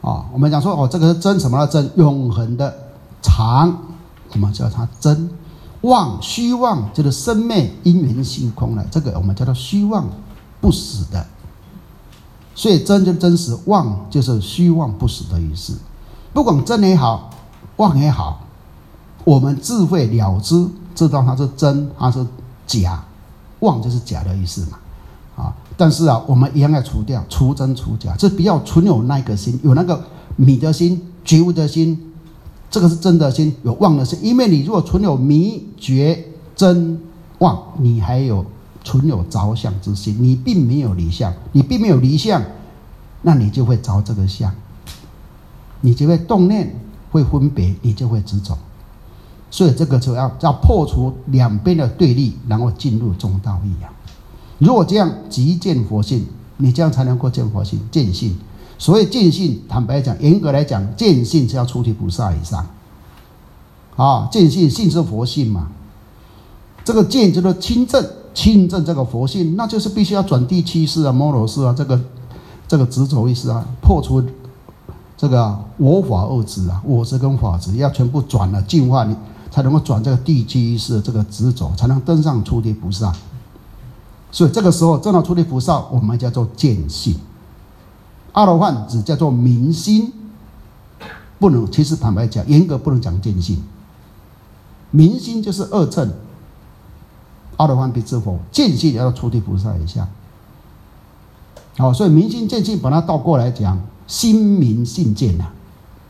哦，我们讲说哦，这个是真什么的真？永恒的常，我们叫它真。妄虚妄就是生灭因缘性空了，这个我们叫做虚妄不死的。所以真就真实，妄就是虚妄不死的意思。不管真也好，妄也好，我们智慧了知，知道它是真，它是假。妄就是假的意思嘛，啊，但是啊，我们一样要除掉，除真除假，这不要存有那个心，有那个迷的心、觉悟的心，这个是真的心，有妄的心。因为你如果存有迷、觉、真、妄，你还有存有着相之心，你并没有离相，你并没有离相，那你就会着这个相，你就会动念，会分别，你就会执着。所以这个就要要破除两边的对立，然后进入中道义啊。如果这样即见佛性，你这样才能够见佛性、见性。所谓见性，坦白讲，严格来讲，见性是要出体菩萨以上。啊，见性性是佛性嘛，这个见就是亲证，亲证这个佛性，那就是必须要转第七识啊、摩罗识啊，这个这个执着意识啊，破除这个我法二执啊，我执跟法执要全部转了，净化你。才能够转这个第七意识这个执着，才能登上出离菩萨。所以这个时候证到出离菩萨，我们叫做见性。阿罗汉只叫做明心，不能，其实坦白讲，严格不能讲见性。明心就是二乘，阿罗汉必知佛，见性要出离菩萨以下。好，所以明心见性，把它倒过来讲，心明性见啊。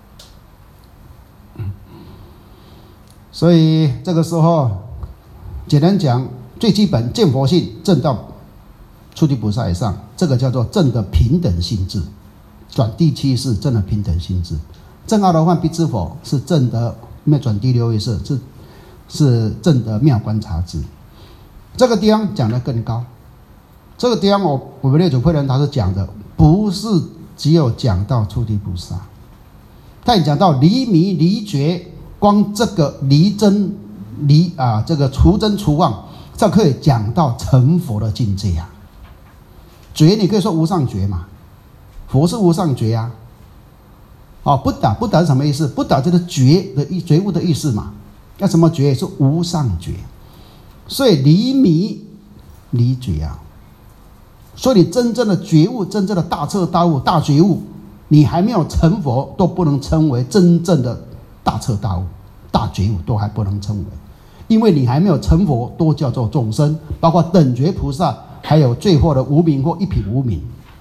所以这个时候，简单讲，最基本见佛性，证到出离菩萨以上，这个叫做证的平等性质。转第七识证的平等性质，证阿罗汉必知佛是证的没转第六意识，是是证的妙观察智。这个地方讲得更高，这个地方我我们列祖慧能他是讲的，不是只有讲到出离菩萨，他也讲到离迷离觉。光这个离真离啊，这个除真除妄，这可以讲到成佛的境界啊。觉你可以说无上觉嘛，佛是无上觉啊。哦，不打不打是什么意思？不打就是觉的意，觉悟的意思嘛。要什么觉？是无上觉。所以离迷离觉啊。所以你真正的觉悟，真正的大彻大悟、大觉悟，你还没有成佛，都不能称为真正的。大彻大悟、大觉悟都还不能称为，因为你还没有成佛，都叫做众生，包括等觉菩萨，还有最后的无明或一品无明，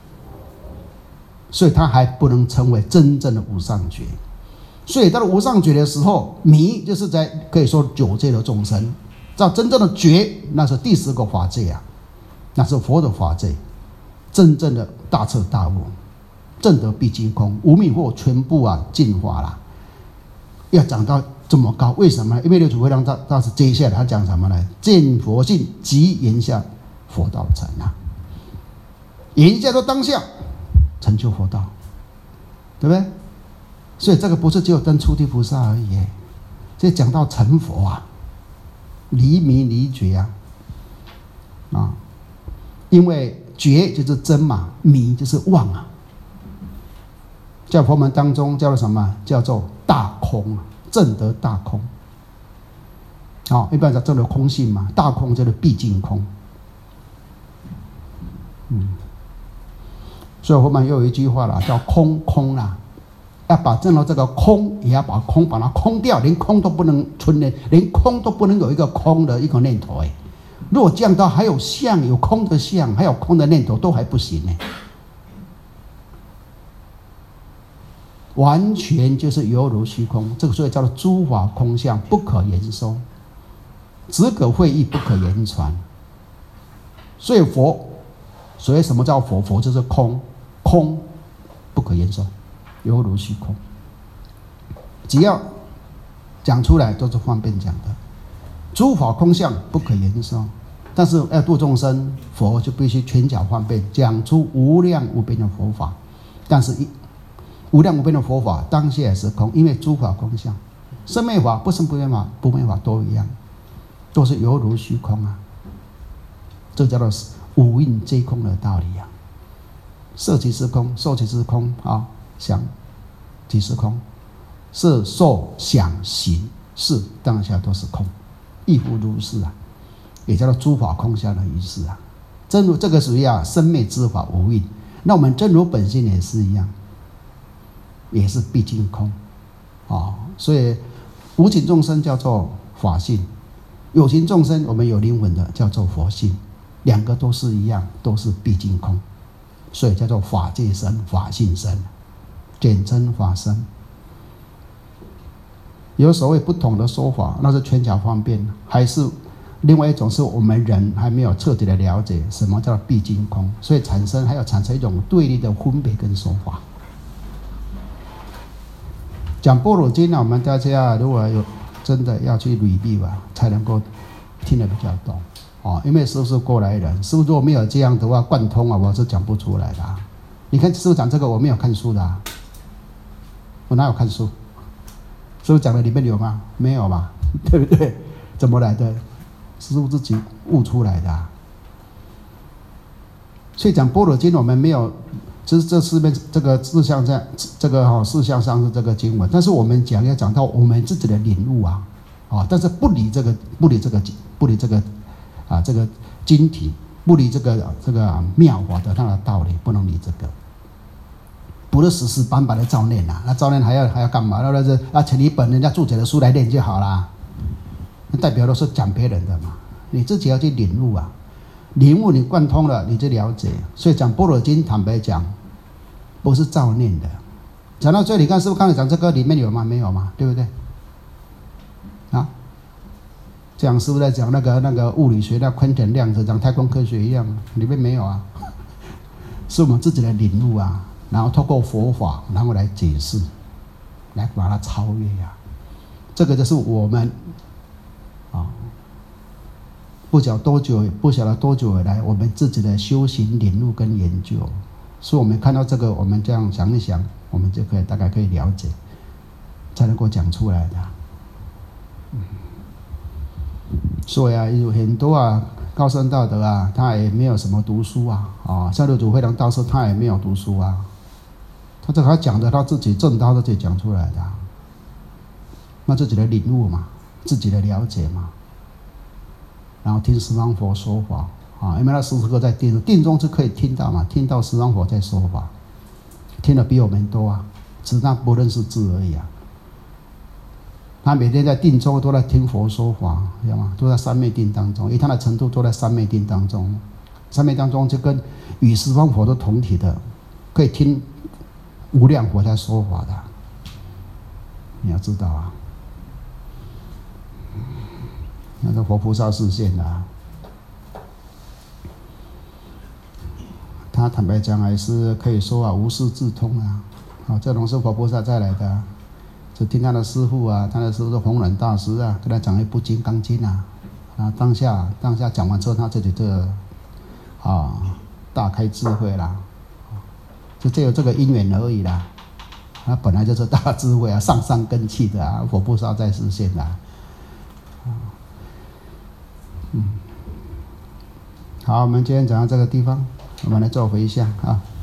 所以他还不能成为真正的无上觉。所以到了无上觉的时候，迷就是在可以说九界的众生，到真正的觉，那是第十个法界啊，那是佛的法界，真正的大彻大悟，证得毕竟空，无明惑全部啊净化了。要讲到这么高，为什么呢？因为六祖慧能大大师接下来他讲什么呢？见佛性即言下佛道成啊，言下的当下成就佛道，对不对？所以这个不是只有登出离菩萨而已，这讲到成佛啊，离迷离觉啊，啊，因为觉就是真嘛，迷就是妄啊。在佛门当中叫做什么？叫做大空，证得大空。好、哦，一般讲证得空性嘛，大空就是毕竟空。嗯，所以佛门又有一句话啦，叫空空啦，要把证到这个空，也要把空把它空掉，连空都不能存念，连空都不能有一个空的一个念头哎。如果降到还有相，有空的相，还有空的念头，都还不行哎。完全就是犹如虚空，这个所以叫做诸法空相，不可言说，只可会意，不可言传。所以佛，所谓什么叫佛？佛就是空，空不可言说，犹如虚空。只要讲出来都是方便讲的，诸法空相不可言说。但是要度众生，佛就必须全讲方便，讲出无量无边的佛法。但是一无量无边的佛法当下也是空，因为诸法空相，生灭法、不生不灭法、不灭法都一样，都是犹如虚空啊。这叫做五蕴皆空的道理啊。色即是空，受即是空啊。想即是空，色受想行识当下都是空，亦复如是啊，也叫做诸法空相的意思啊。真如这个属于啊生灭之法无蕴，那我们真如本性也是一样，也是毕竟空啊、哦。所以无情众生叫做法性，有情众生我们有灵魂的叫做佛性，两个都是一样，都是毕竟空，所以叫做法界身、法性身，简称法身。有所谓不同的说法，那是权巧方便，还是另外一种是我们人还没有彻底的了解什么叫毕竟空，所以产生还有产生一种对立的分别跟说法。讲般若经呢，我们大家如果有真的要去履历吧，才能够听得比较懂哦。因为师父是过来人，师父如果没有这样的话贯通啊，我是讲不出来的、啊。你看师父讲这个，我没有看书的、啊，我哪有看书？师父讲的里面有吗？没有吧？对不对？怎么来的？师父自己悟出来的、啊。所以讲般若经，我们没有。这这四边这个事项上，这个哈、哦、事项上是这个经文，但是我们讲要讲到我们自己的领悟啊，啊、哦，但是不离这个不离这个不离这个啊这个经体，不离这个这个妙法的它的道理，不能离这个，不是死死板板的照念啊，那照念还要还要干嘛？那是啊，请一本人家注解的书来念就好啦，那代表都是讲别人的嘛，你自己要去领悟啊。领悟你贯通了，你就了解。所以讲般若经，坦白讲，不是照念的。讲到这里，看师父刚才讲这个里面有吗？没有吗？对不对？啊，讲师父在讲那个那个物理学，那昆腾量子讲太空科学一样，里面没有啊，是我们自己的领悟啊，然后透过佛法，然后来解释，来把它超越呀、啊。这个就是我们啊。不晓得多久，不晓得多久以来，我们自己的修行领悟跟研究，所以我们看到这个，我们这样想一想，我们就可以大概可以了解，才能够讲出来的。嗯、所以啊，有很多啊高僧大德啊，他也没有什么读书啊，啊，像六祖慧能大师他也没有读书啊，他这他讲的他自己正道自己讲出来的，那自己的领悟嘛，自己的了解嘛。然后听十方佛说法啊，因为他时时刻在定定中是可以听到嘛，听到十方佛在说法，听得比我们多啊，只是他不认识字而已啊。他每天在定中都在听佛说法，知道吗？都在三昧定当中，以他的程度都在三昧定当中，三昧当中就跟与十方佛都同体的，可以听无量佛在说法的，你要知道啊。那个佛菩萨示现啊，他坦白讲还是可以说啊无师自通啊，啊这种是佛菩萨再来的、啊，就听他的师父啊，他的师父是弘忍大师啊，跟他讲一部《金刚经》啊，啊当下当下讲完之后，他自己就啊大开智慧啦，就只有这个因缘而已啦，他本来就是大智慧啊，上上根器的啊，佛菩萨在示现的、啊。嗯，好，我们今天讲到这个地方，我们来做回向啊。